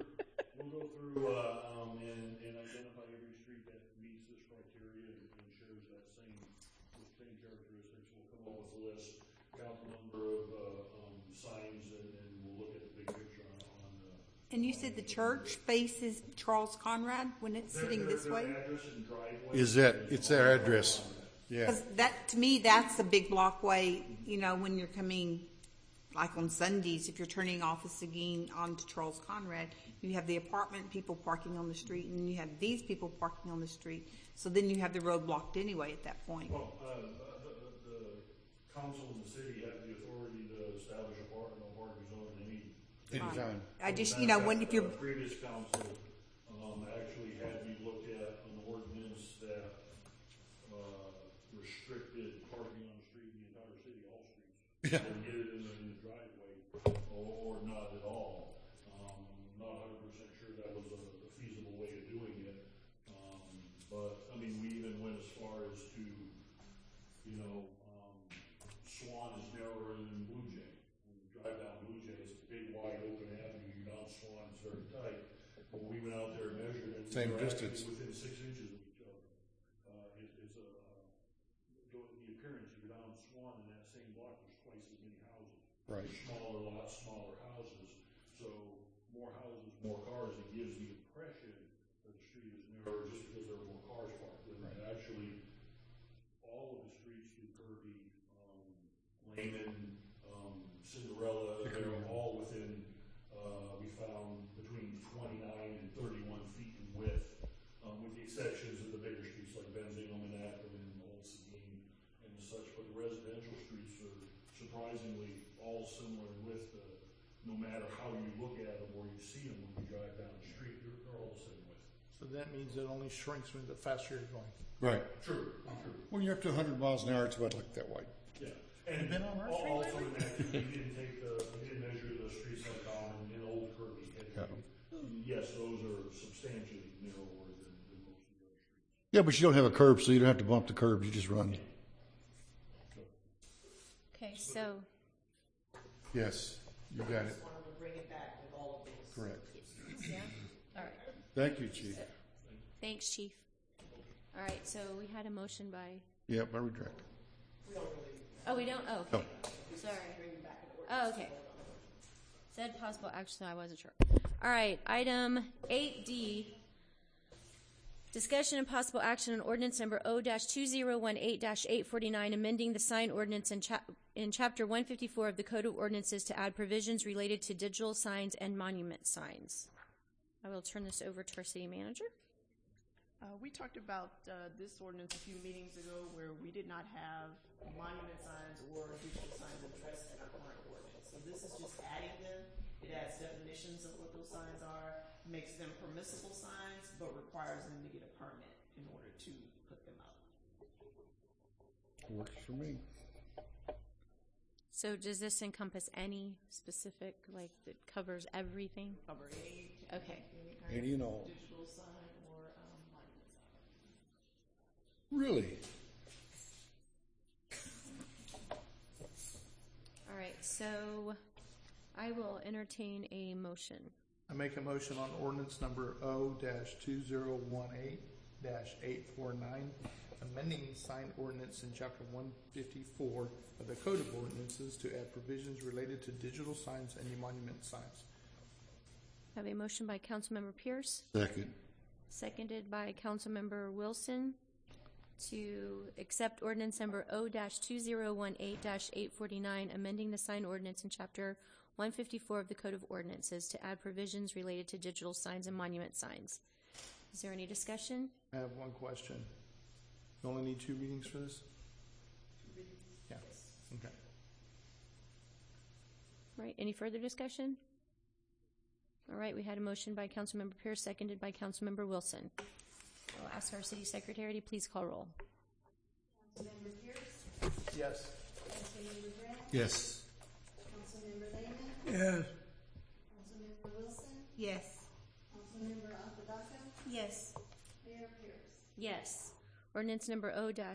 and identify every street that meets this criteria and shares that same characteristics. We'll come up with a list, count the number of signs, and we'll look at the big picture on. And you said the church faces Charles Conrad when it's sitting this way? Address and driveway. Is that, it's their address. Yeah. Because that, to me, that's the big blockway, you know, when you're coming, like on Sundays, if you're turning off of Seguin onto Charles Conrad, you have the apartment people parking on the street, and you have these people parking on the street. So then you have the road blocked anyway at that point. Well, the council and the city have the authority to establish a parking zone in Anytime. I just, you know, if you're. Previous council actually had me look at an ordinance that restricted parking on the street in the entire city, all streets. Yeah. And get it in the driveway or not at all. Not 100% sure that was a feasible way of doing it. But, I mean, we even went as far as to, you know, Swan is narrower than Blue Jay. When you drive down Blue Jay, it's a big, wide open avenue. You're down Swan, it's very tight. But we went out there and measured it. Same we were distance. actually within 6 inches of each other. It's the appearance. You're down Swan in that same block. There's twice as many houses. Right. Smaller lots, smaller houses. So more houses, more cars. It gives the impression that the street is narrower just because there are more cars parked. And actually, all of the streets through Kirby, Lehman, Cinderella, they're all within, we found between 29 and 31 feet in width, with the exceptions of the bigger streets like Benzino and Ackerman and Old Seguin and such. But the residential streets are surprisingly all similar in width. No matter how you look at them or you see them when you drive down the street, they're all the same width. So that means it only shrinks when the faster you're going. Right. True. When you're up to 100 miles an hour, it's about like that wide. Yeah. And been on our street also in that, we didn't measure the streets like common in Old Kirby. Yes, those are substantially narrower than most of the other streets. Yeah, but you don't have a curb, so you don't have to bump the curb. You just run. Okay, so. Yes, you got it. Wanted to bring it back with all of these. Correct. Yeah. All right. Thank you, Chief. Thanks, Chief. All right, so we had a motion by. Yep, I retract. Oh, we don't? Oh, okay. Sorry. Oh, okay. Said possible action, I wasn't sure. All right, item 8D. Discussion and possible action on ordinance number O-2018-849, amending the sign ordinance in Chapter 154 of the Code of Ordinances to add provisions related to digital signs and monument signs. I will turn this over to our city manager. We talked about this ordinance a few meetings ago where we did not have monument signs or digital signs addressed in our current ordinance. So this is just adding them. It adds definitions of what those signs are, makes them permissible signs, but requires them to get a permit in order to put them up. Works for me. So does this encompass any specific, like, that covers everything? Cover any, okay. Any and all. Digital sign or monument sign. Really? All right, so I will entertain a motion. I make a motion on ordinance number O-2018-849, amending sign ordinance in Chapter 154 of the Code of Ordinances to add provisions related to digital signs and monument signs. I have a motion by Councilmember Pierce. Second. Seconded by Councilmember Wilson. to accept ordinance number O-2018-849, amending the sign ordinance in Chapter 154 of the Code of Ordinances to add provisions related to digital signs and monument signs. Is there any discussion? I have one question. You only need 2 readings for this? Yeah. Okay. Right, any further discussion? All right, we had a motion by Councilmember Pierce, seconded by Councilmember Wilson. I'll ask our city secretary to please call roll. Councilmember Pierce? Yes. Councilmember Grant? Yes. Councilmember Lehman? Yes. Councilmember Wilson? Yes. Councilmember Apodaca? Yes. Mayor Pierce? Yes. Ordinance number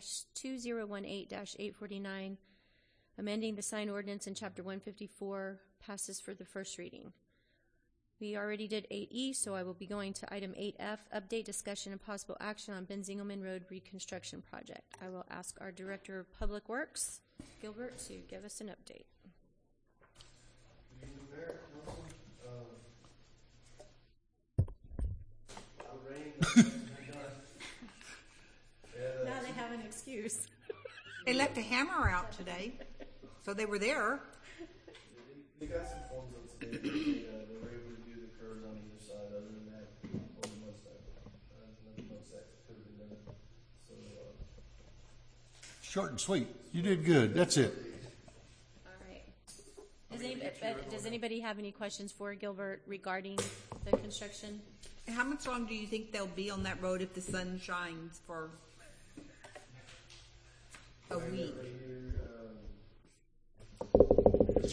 O-2018-849, amending the sign ordinance in Chapter 154, passes for the first reading. We already did 8E, so I will be going to item 8F, update, discussion, and possible action on Ben Zingelman Road reconstruction project. I will ask our Director of Public Works, Gilbert, to give us an update. Now they have an excuse. They left a hammer out today, so they were there. They got some forms up today. They were able to do the curves on either side. Other than that, only one side. Nothing else that could have been done. So, Short and sweet. You did good. That's it. All right. Does anybody have any questions for Gilbert regarding the construction? How much longer do you think they'll be on that road if the sun shines for a week? The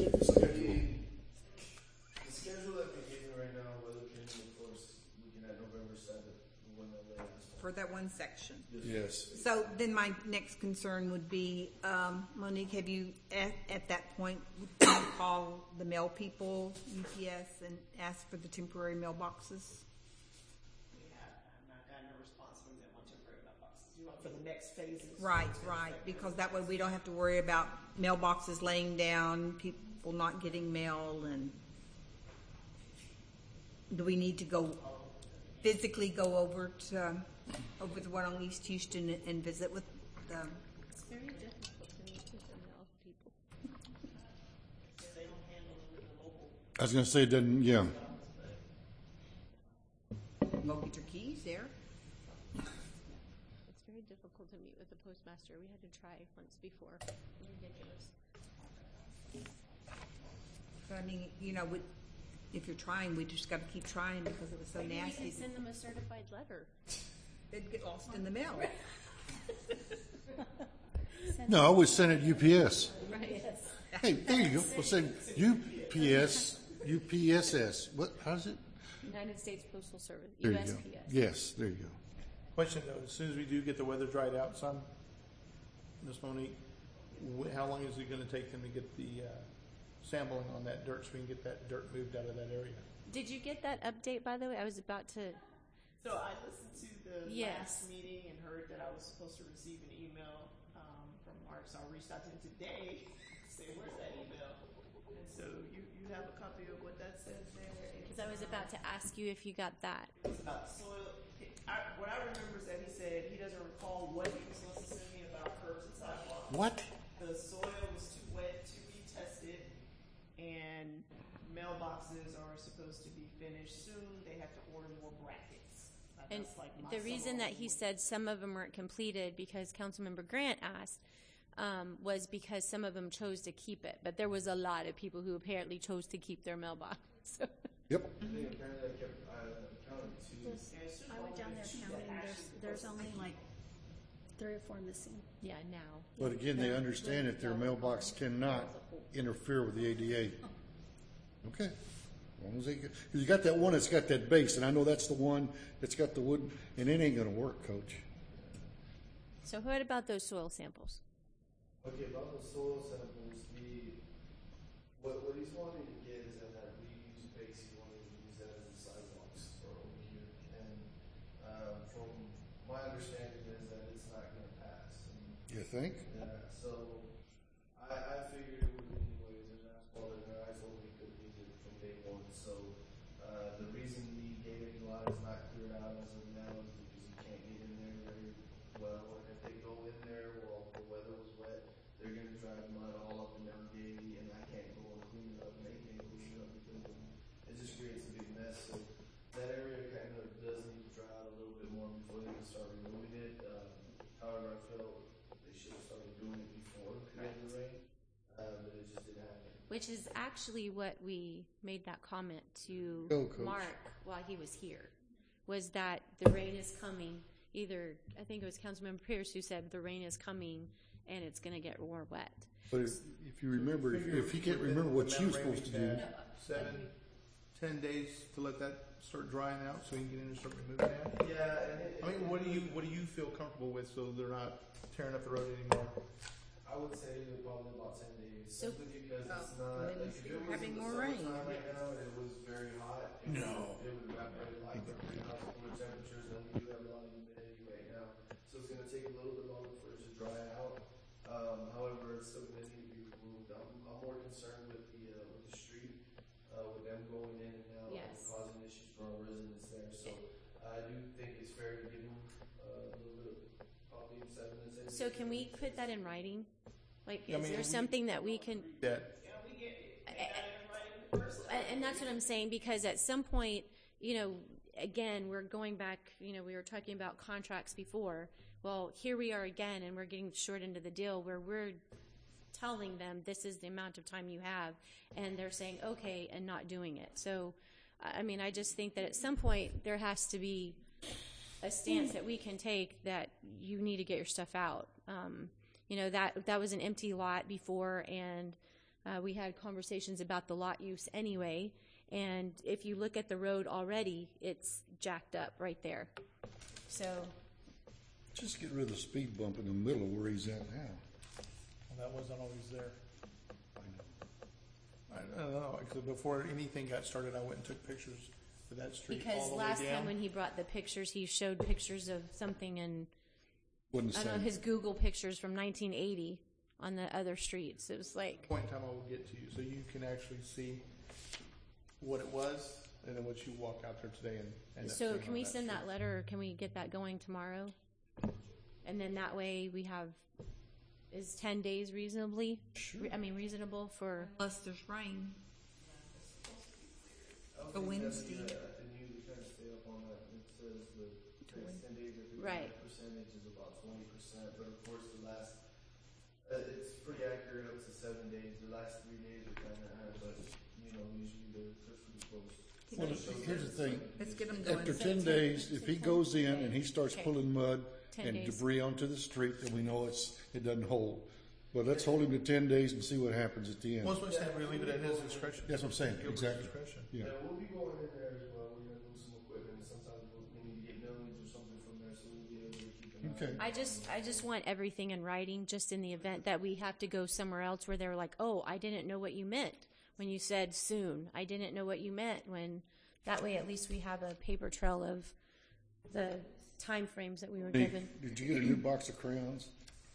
schedule that they're giving right now, weather permitting, of course, looking at November 7th, when they'll lay asphalt. For that one section? Yes. So then my next concern would be, Monique, have you at that point call the mail people, UPS, and ask for the temporary mailboxes? I've not gotten a response from them on temporary mailboxes. You want for the next phases? Right, because that way we don't have to worry about mailboxes laying down, people not getting mail, and do we need to physically go over the one on East Houston and visit with them? It's very difficult to meet with the mail people. They don't handle it with the local. I was going to say it doesn't, yeah. Go get your keys there. It's very difficult to meet with the postmaster. We had to try once before. Ridiculous. But I mean, if you're trying, we just got to keep trying because it was so Maybe nasty. we can send them a certified letter. They'd get lost in the mail. No, I would send it UPS. Right. Yes. Hey, there you go. We'll send UPSS. What? How's it? United States Postal Service, There you USPS. go. Yes, there you go. Question though, as soon as we do get the weather dried out some, Ms. Monique, how long is it going to take them to get the sampling on that dirt so we can get that dirt moved out of that area? Did you get that update, by the way? I was about to. So I listened to the Yes. last meeting and heard that I was supposed to receive an email from Mark, so I reached out to him today to say, where's that email? And so you have a copy of what that says there? Because I was about to ask you if you got that. It's about soil. What I remember is that he said he doesn't recall what he was supposed to send me about curbs and sidewalks. What? The soil was too wet to be tested, and mailboxes are supposed to be finished soon. They have to order more brackets. And That's like my the reason summer that he said some of them weren't completed, because Councilmember Grant asked, was because some of them chose to keep it. But there was a lot of people who apparently chose to keep their mailbox. So. Yep. I think apparently I kept counting 2. I went down there counting, there's only like 3 or 4 missing. Yeah, now. But again, they understand that their mailbox cannot interfere with the ADA. Okay. As long as because you got that one that's got that base, and I know that's the one that's got the wood, and it ain't going to work, Coach. So what about those soil samples? Okay, about the soil samples, what he's wanting to get is that reused base. He wanted to use that as the sidewalks for over here. And from my understanding is that it's not going to pass. You think? Yeah. So I figured it would anyways. There's asphalt in there. I told him he could use it from day one. So the reason the gate lot is not cleared out as of now is because you can't get in there very well. And if they Which is actually what we made that comment to Go, Coach. Mark while he was here, was that the rain is coming. Either, I think it was Councilmember Pierce who said the rain is coming and it's going to get more wet. But if you remember, if you can't remember what you were supposed to do, 7-10 days to let that start drying out so you can get in and start removing that? Yeah. I mean, what do you feel comfortable with so they're not tearing up the road anymore? I would say probably about 10 days. So- Simply because it's not, like, if it was having in the more rain. summertime right now and it was very hot, it would evaporate like the hot cooler temperatures, and we do have a lot of humidity right now. So it's gonna take a little bit longer for it to dry out. However, it's still gonna need to be removed. I'm more concerned with the street, with them going in and out, and Yes. causing issues for our residents there. So I do think it's fair to give them a little bit of probably 7 to 10 days. So can we put that in writing? Like, Yeah, I is mean, there something that we can... That And that's what I'm saying, because at some point, again, we're going back, we were talking about contracts before. Well, here we are again, and we're getting short into the deal where we're telling them this is the amount of time you have, and they're saying, okay, and not doing it. So, I mean, I just think that at some point there has to be a stance that we can take that you need to get your stuff out. That was an empty lot before, and we had conversations about the lot use anyway. And if you look at the road already, it's jacked up right there. So, just get rid of the speed bump in the middle of where he's at now. Well, that wasn't always there. I don't know. Because before anything got started, I went and took pictures of that street because all the way last down. time when he brought the pictures, he showed pictures of something in, Wasn't I don't know, his Google pictures from 1980 on the other streets. It was like, point in time I will get to you, so you can actually see what it was, and then what you walk out there today and end up so seeing can on we that send street. that letter, or can we get that going tomorrow? And then that way we have, is 10 days reasonably? Sure. Reasonable for, Unless there's rain. A Wednesday. The news kind of stay up on that. It says the next 10 days, Right. percentage is about 20%, but of course the last, it's pretty accurate up to 7 days. The last 3 days are kind of high, but usually they're pretty close. Well, here's the thing. Let's get them going. After 10 days, if he goes in and he starts Okay. pulling mud 10 and days. debris onto the street, then we know it doesn't hold. But let's hold him to 10 days and see what happens at the end. Well, that's what I said, we leave it at his discretion. That's what I'm saying, Gilbert's exactly. discretion. Yeah. We'll be going in there as well. We're going to move some equipment. Sometimes we need to get millions or something from there, so we'll be able to keep an eye. Okay. I just want everything in writing, just in the event that we have to go somewhere else where they're like, oh, I didn't know what you meant when you said soon. I didn't know what you meant when, that way at least we have a paper trail of the time frames that we were given. Did you get a new box of crayons?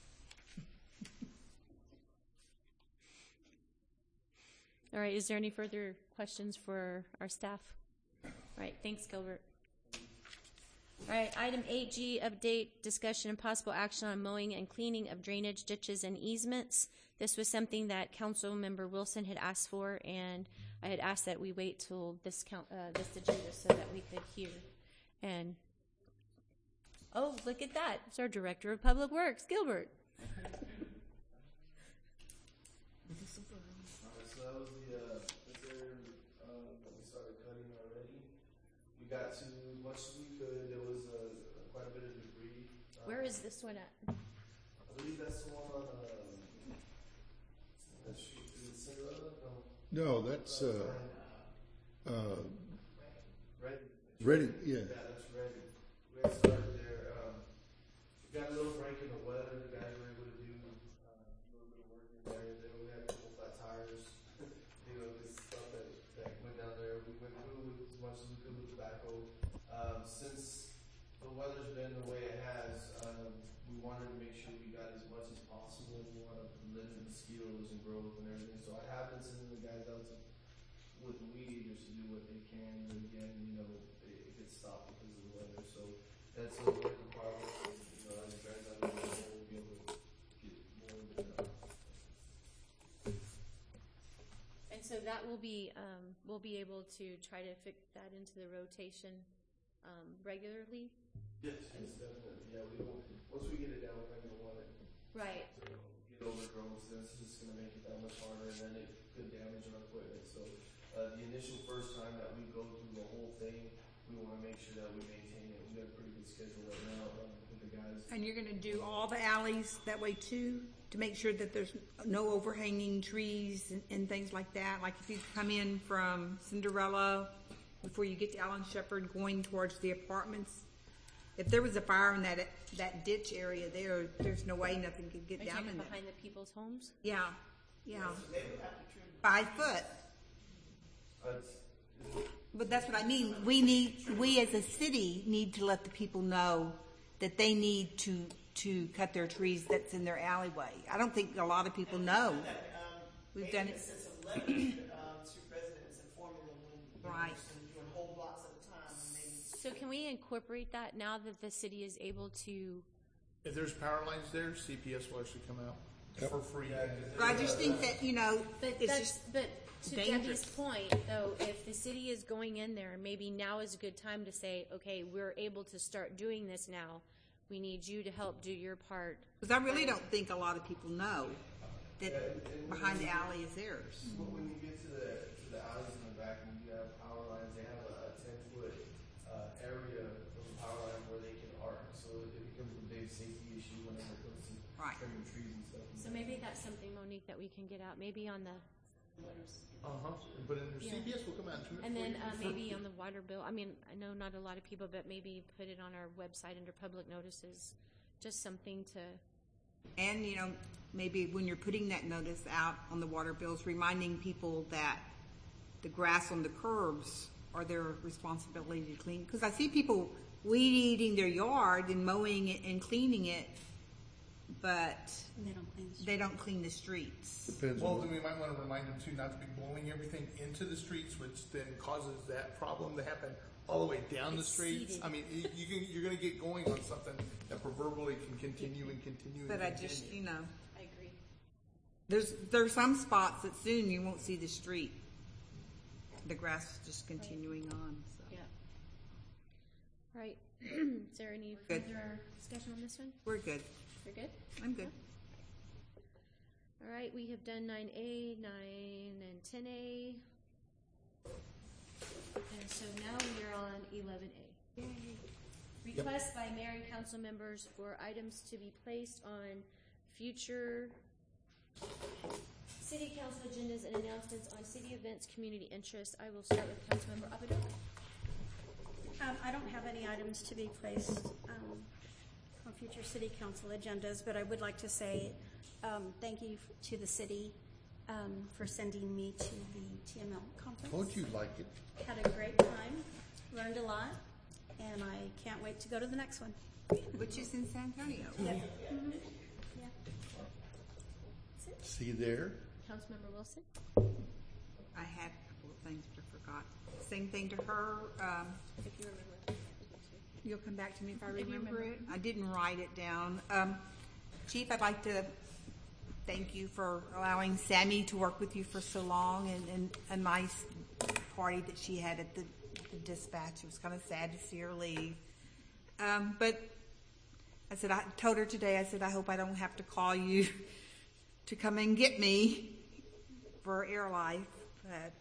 All right, is there any further questions for our staff? All right, thanks, Gilbert. All right, item 8G, update, discussion, and possible action on mowing and cleaning of drainage, ditches, and easements. This was something that Councilmember Wilson had asked for, and I had asked that we wait till this agenda so that we could hear. And, oh, look at that. It's our Director of Public Works, Gilbert. So that was this area that we started cutting already. We got to as much as we could. There was quite a bit of debris. Where is this one at? I believe that's the one on that street. Is it Cinderella? No, that's Ready. yeah. Yeah, that's Ready. We had started there. We got a little break in the weather. The guys were able to do a little bit of work in there. Then we had a couple flat tires. This stuff that went down there. We went through with as much as we could with the backhoe. Since the weather's been the way it has, we wanted to make sure we got as much as possible. We want to limit mosquitoes and growth and everything. So I have been sending the guys out with weed eaters to do what they can. But again, it gets stopped because of the weather. So that's a work in progress. As the guys out there, we'll be able to get more into that. And so that will be, we'll be able to try to fit that into the rotation regularly? Yes, definitely. Yeah, once we get it down, we're going to want it Right. to get overgrown. So this is just going to make it that much harder. And then it could damage our equipment. So the initial first time that we go through the whole thing, we want to make sure that we maintain it. We have a pretty good schedule right now with the guys. And you're going to do all the alleys that way too, to make sure that there's no overhanging trees and things like that. Like if you come in from Cinderella before you get to Allen Shepherd going towards the apartments, if there was a fire in that ditch area there, there's no way nothing could get Are you down talking in there. behind the people's homes? Yeah, yeah. 5 foot. But that's what I mean. We as a city need to let the people know that they need to cut their trees that's in their alleyway. I don't think a lot of people know. We've done it. Since 11 to residents, informing them when Right. doing whole blocks at a time. And they So can we incorporate that now that the city is able to? If there's power lines there, CPS will actually come out for free. But I just think that, But it's that's just but to dangerous. Debbie's point, though, if the city is going in there, maybe now is a good time to say, okay, we're able to start doing this now. We need you to help do your part. Because I really don't think a lot of people know that behind the alley is theirs. When you get to the alleys in the back and you have power lines, they have a 10-foot area from the power line where they can arc. So it becomes a big safety issue whenever it comes to trimming trees and stuff. So maybe that's something, Monique, that we can get out, maybe on the. But in the Yeah. CPS will come out and trim it And for then you. maybe on the water bill. I mean, I know not a lot of people, but maybe put it on our website under public notices. Just something to. And, maybe when you're putting that notice out on the water bills, reminding people that the grass on the curbs are their responsibility to clean. Because I see people weed eating their yard and mowing it and cleaning it, but they don't clean the streets. Well, then we might want to remind them too not to be blowing everything into the streets, which then causes that problem to happen all the way down the streets. I mean, you're going to get going on something that proverbially can continue and continue. But and I continue. just, I agree. there's some spots that soon you won't see the street. The grass is just continuing on. So. Yeah. Right. Is there any Good. further discussion on this one? We're good. You're good? I'm good. All right, we have done 9A, 9 and 10A. And so now we are on 11A. Request by mayor and council members for items to be placed on future city council agendas and announcements on city events, community interest. I will start with Councilmember Apador. I don't have any items to be placed on future city council agendas, but I would like to say thank you to the city for sending me to the TML conference. Won't you like it? Had a great time, learned a lot, and I can't wait to go to the next one. Which is in San Antonio. Yep. Mm-hmm. Yeah. See you there. Councilmember Wilson. I had a couple of things, but I forgot. Same thing to her. If you remember. You'll come back to me if I If you remember remember. it. I didn't write it down. Chief, I'd like to thank you for allowing Sammy to work with you for so long, and a nice party that she had at the dispatch. It was kind of sad to see her leave. But I told her today, I said, I hope I don't have to call you to come and get me for Air Life. But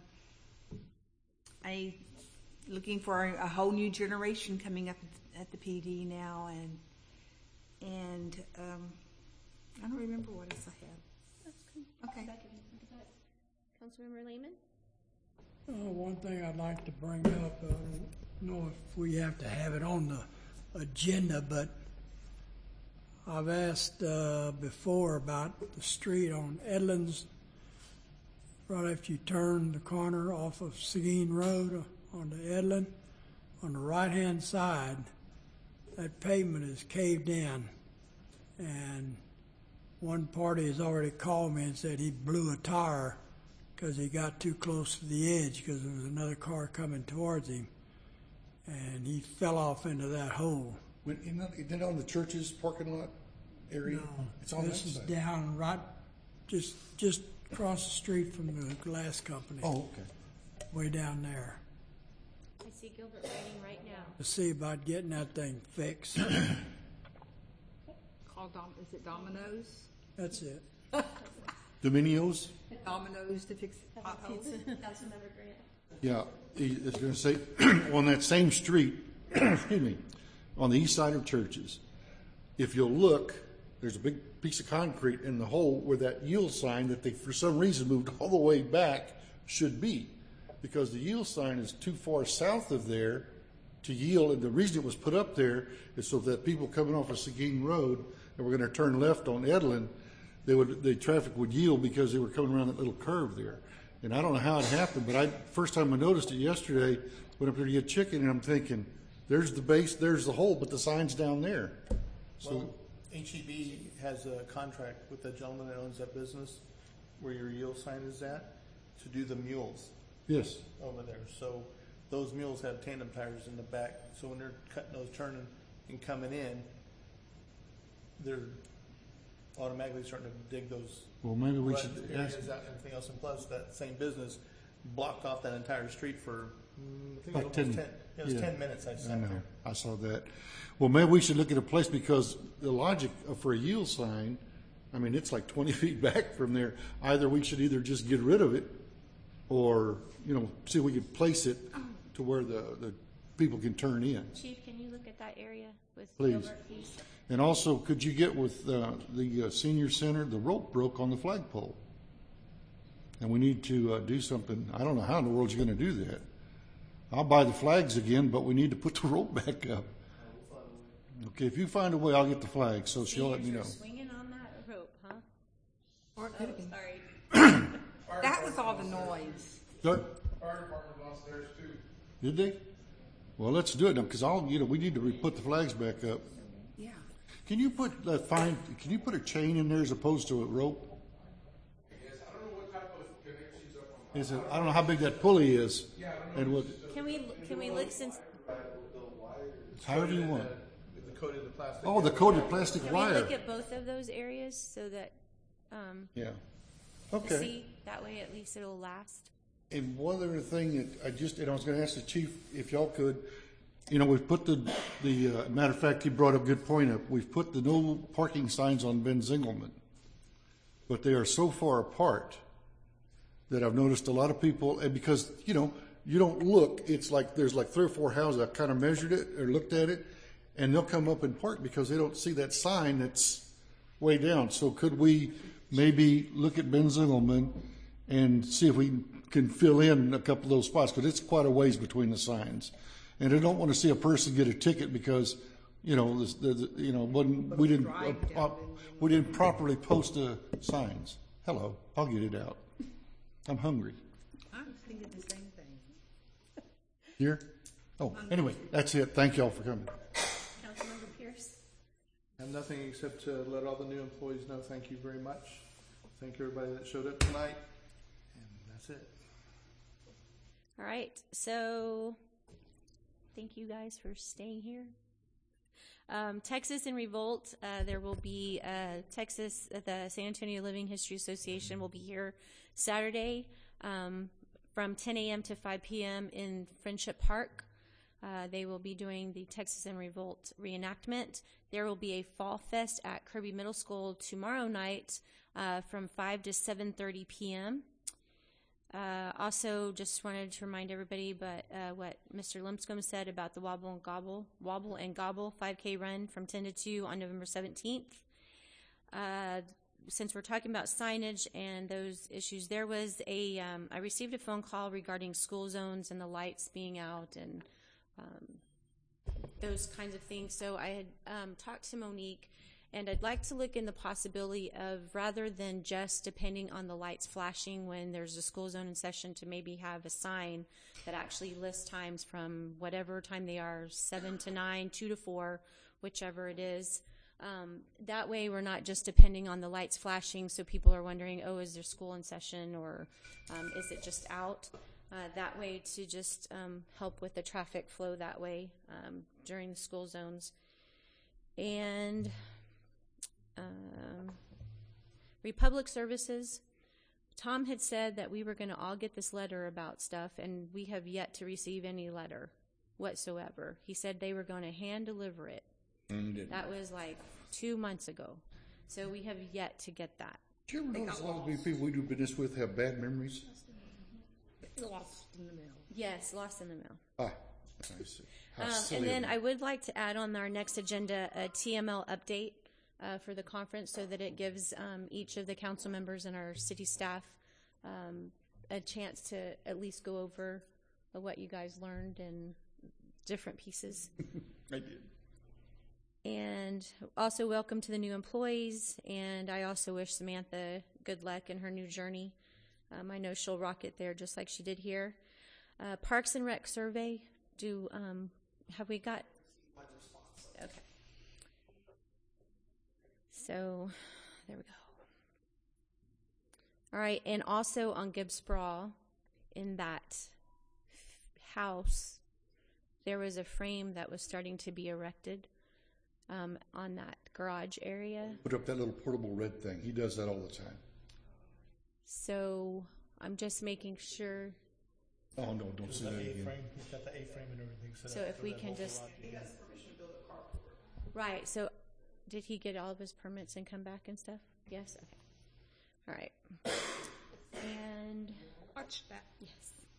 I looking for a whole new generation coming up at the PD now, and I don't remember what else I had. Okay. Councilmember Lehman. One thing I'd like to bring up, I don't know if we have to have it on the agenda, but I've asked before about the street on Edlands, right after you turn the corner off of Seguin Road onto Edlin, on the right-hand side, that pavement is caved in, and one party has already called me and said he blew a tire because he got too close to the edge because there was another car coming towards him, and he fell off into that hole. Isn't it on the church's parking lot area? No, It's on this that is side. down right, just across the street from the glass company. Oh, okay. Way down there. I see Gilbert writing right now. To see about getting that thing fixed. Is it Domino's? That's it. Dominios. Domino's to fix potholes. Councilmember Grant. Yeah, I was going to say, on that same street, excuse me, on the east side of Churches, if you'll look, there's a big piece of concrete in the hole where that yield sign that they, for some reason, moved all the way back should be. Because the yield sign is too far south of there to yield, and the reason it was put up there is so that people coming off of Seguin Road and were going to turn left on Edlin, the traffic would yield because they were coming around that little curve there. And I don't know how it happened, but first time I noticed it yesterday, went up there to get chicken, and I'm thinking, there's the base, there's the hole, but the sign's down there. So, Well, HEB has a contract with the gentleman that owns that business where your yield sign is at to do the mules yes. over there. So those mules have tandem tires in the back. So when they're cutting those turning and coming in, they're automatically starting to dig those. Well, maybe we ruts, should areas ask. out and everything else. And plus, that same business blocked off that entire street for I think Like it was almost 10 It was yeah. 10 minutes. I I sat know. there. I saw that. Well, maybe we should look at a place because the logic for a yield sign, I mean, it's like 20 feet back from there. Either we should either just get rid of it or, see if we can place it to where the people can turn in. Chief, can you look at that area with Please. Gilbert, please? And also, could you get with the senior center, the rope broke on the flagpole. And we need to do something. I don't know how in the world you're going to do that. I'll buy the flags again, but we need to put the rope back up. Okay, if you find a way, I'll get the flags, so she'll let me know. Seniors are swinging on that rope, huh? Or it could have been. Sorry. That was all the noise. Good? Fire department lost theirs too. Did they? Well, let's do it now, because we need to put the flags back up. Yeah. Can you put Can you put a chain in there as opposed to a rope? Yes, I don't know what type of connections up on. Is it? I don't know how big that pulley is, and what. Can we look since? However you want. The coated plastic. Oh, the coated plastic Can wire. we look at both of those areas so that Yeah. to Okay. see that way at least it'll last. And one other thing that I was going to ask the chief if y'all could, we've put the matter of fact, he brought a good point up. We've put the no parking signs on Ben Zingelman, but they are so far apart that I've noticed a lot of people, and because, you don't look, it's like there's like 3 or 4 houses. I kind of measured it or looked at it, and they'll come up and park because they don't see that sign that's way down. So could we maybe look at Ben Zingelman and see if we can fill in a couple of those spots, because it's quite a ways between the signs. And I don't want to see a person get a ticket because, we didn't properly post the signs. Hello, I'll get it out. I'm hungry. I was thinking the same thing. Here? Oh, anyway, that's it. Thank y'all for coming. Councilmember Pierce. I have nothing except to let all the new employees know thank you very much. Thank you everybody that showed up tonight. And that's it. All right. So thank you guys for staying here. Texas in Revolt, there will be Texas, the San Antonio Living History Association will be here Saturday from 10 a.m. to 5 p.m. in Friendship Park. They will be doing the Texas in Revolt reenactment. There will be a Fall Fest at Kirby Middle School tomorrow night from 5 to 7:30 p.m. Also, just wanted to remind everybody what Mr. Limpscomb said about the Wobble and Gobble 5K run from 10 to 2 on November 17th. Since we're talking about signage and those issues, there was I received a phone call regarding school zones and the lights being out and those kinds of things. So I had talked to Monique, and I'd like to look in the possibility of, rather than just depending on the lights flashing when there's a school zone in session, to maybe have a sign that actually lists times from whatever time they are, 7 to 9, 2 to 4, whichever it is. That way we're not just depending on the lights flashing, so people are wondering, oh, is there school in session, or is it just out? That way to just help with the traffic flow that way during the school zones. And Republic Services, Tom had said that we were going to all get this letter about stuff, and we have yet to receive any letter whatsoever. He said they were going to hand deliver it. That was like 2 months ago. So we have yet to get that. Do you ever notice a lot of the people we do business with have bad memories? Lost in the mail. Yes, lost in the mail. Ah, I see. How silly And then of me. I would like to add on our next agenda a TML update for the conference so that it gives each of the council members and our city staff a chance to at least go over what you guys learned in different pieces. I did. And also welcome to the new employees, and I also wish Samantha good luck in her new journey. I know she'll rock it there just like she did here. Parks and Rec survey, have we got? Okay. So, there we go. All right, and also on Gibbs Sprawl, in that house, there was a frame that was starting to be erected on that garage area. Put up that little portable red thing. He does that all the time. So I'm just making sure. Oh, no, don't say that again. He's got the A-frame and everything set So up. if we can just. He has permission to build a carport. Right, so did he get all of his permits and come back and stuff? Yes? Okay. All right. And. Watch that. Yes.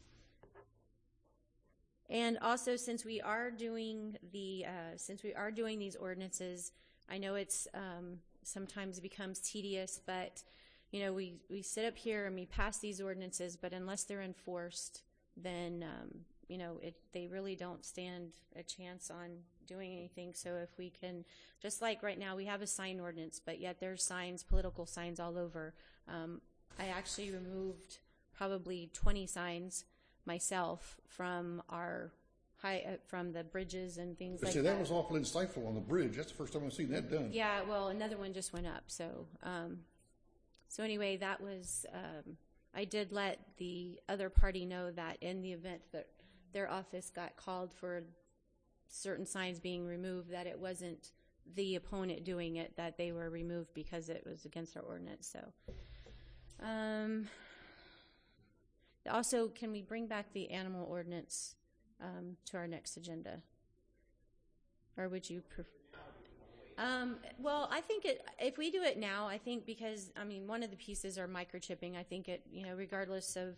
And also, since we are doing these ordinances, I know it's sometimes becomes tedious, but we sit up here and we pass these ordinances, but unless they're enforced, then they really don't stand a chance on doing anything. So if we can, just like right now, we have a sign ordinance, but yet there's signs, political signs all over. I actually removed probably 20 signs myself from from the bridges and things like that. That was awful insightful on the bridge. That's the first time I've seen that done. Yeah, well, another one just went up. So, anyway, that was. I did let the other party know that in the event that their office got called for certain signs being removed, that it wasn't the opponent doing it, that they were removed because it was against our ordinance. So. Also, can we bring back the animal ordinance to our next agenda? Or would you prefer? Well, I think if we do it now, I think because, one of the pieces are microchipping. I think it, regardless of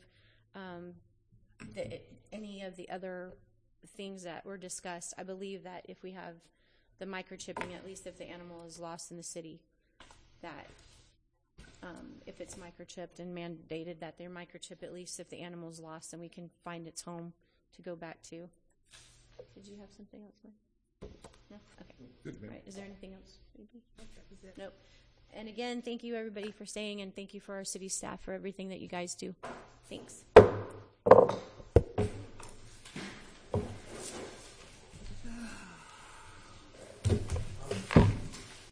any of the other things that were discussed, I believe that if we have the microchipping, at least if the animal is lost in the city, that if it's microchipped and mandated that they're microchipped, at least if the animal's lost, then we can find its home to go back to. Did you have something else, Mike? No? Okay. Good, ma'am. All right. Is there anything else? Nope. And again, thank you everybody for staying, and thank you for our city staff for everything that you guys do. Thanks.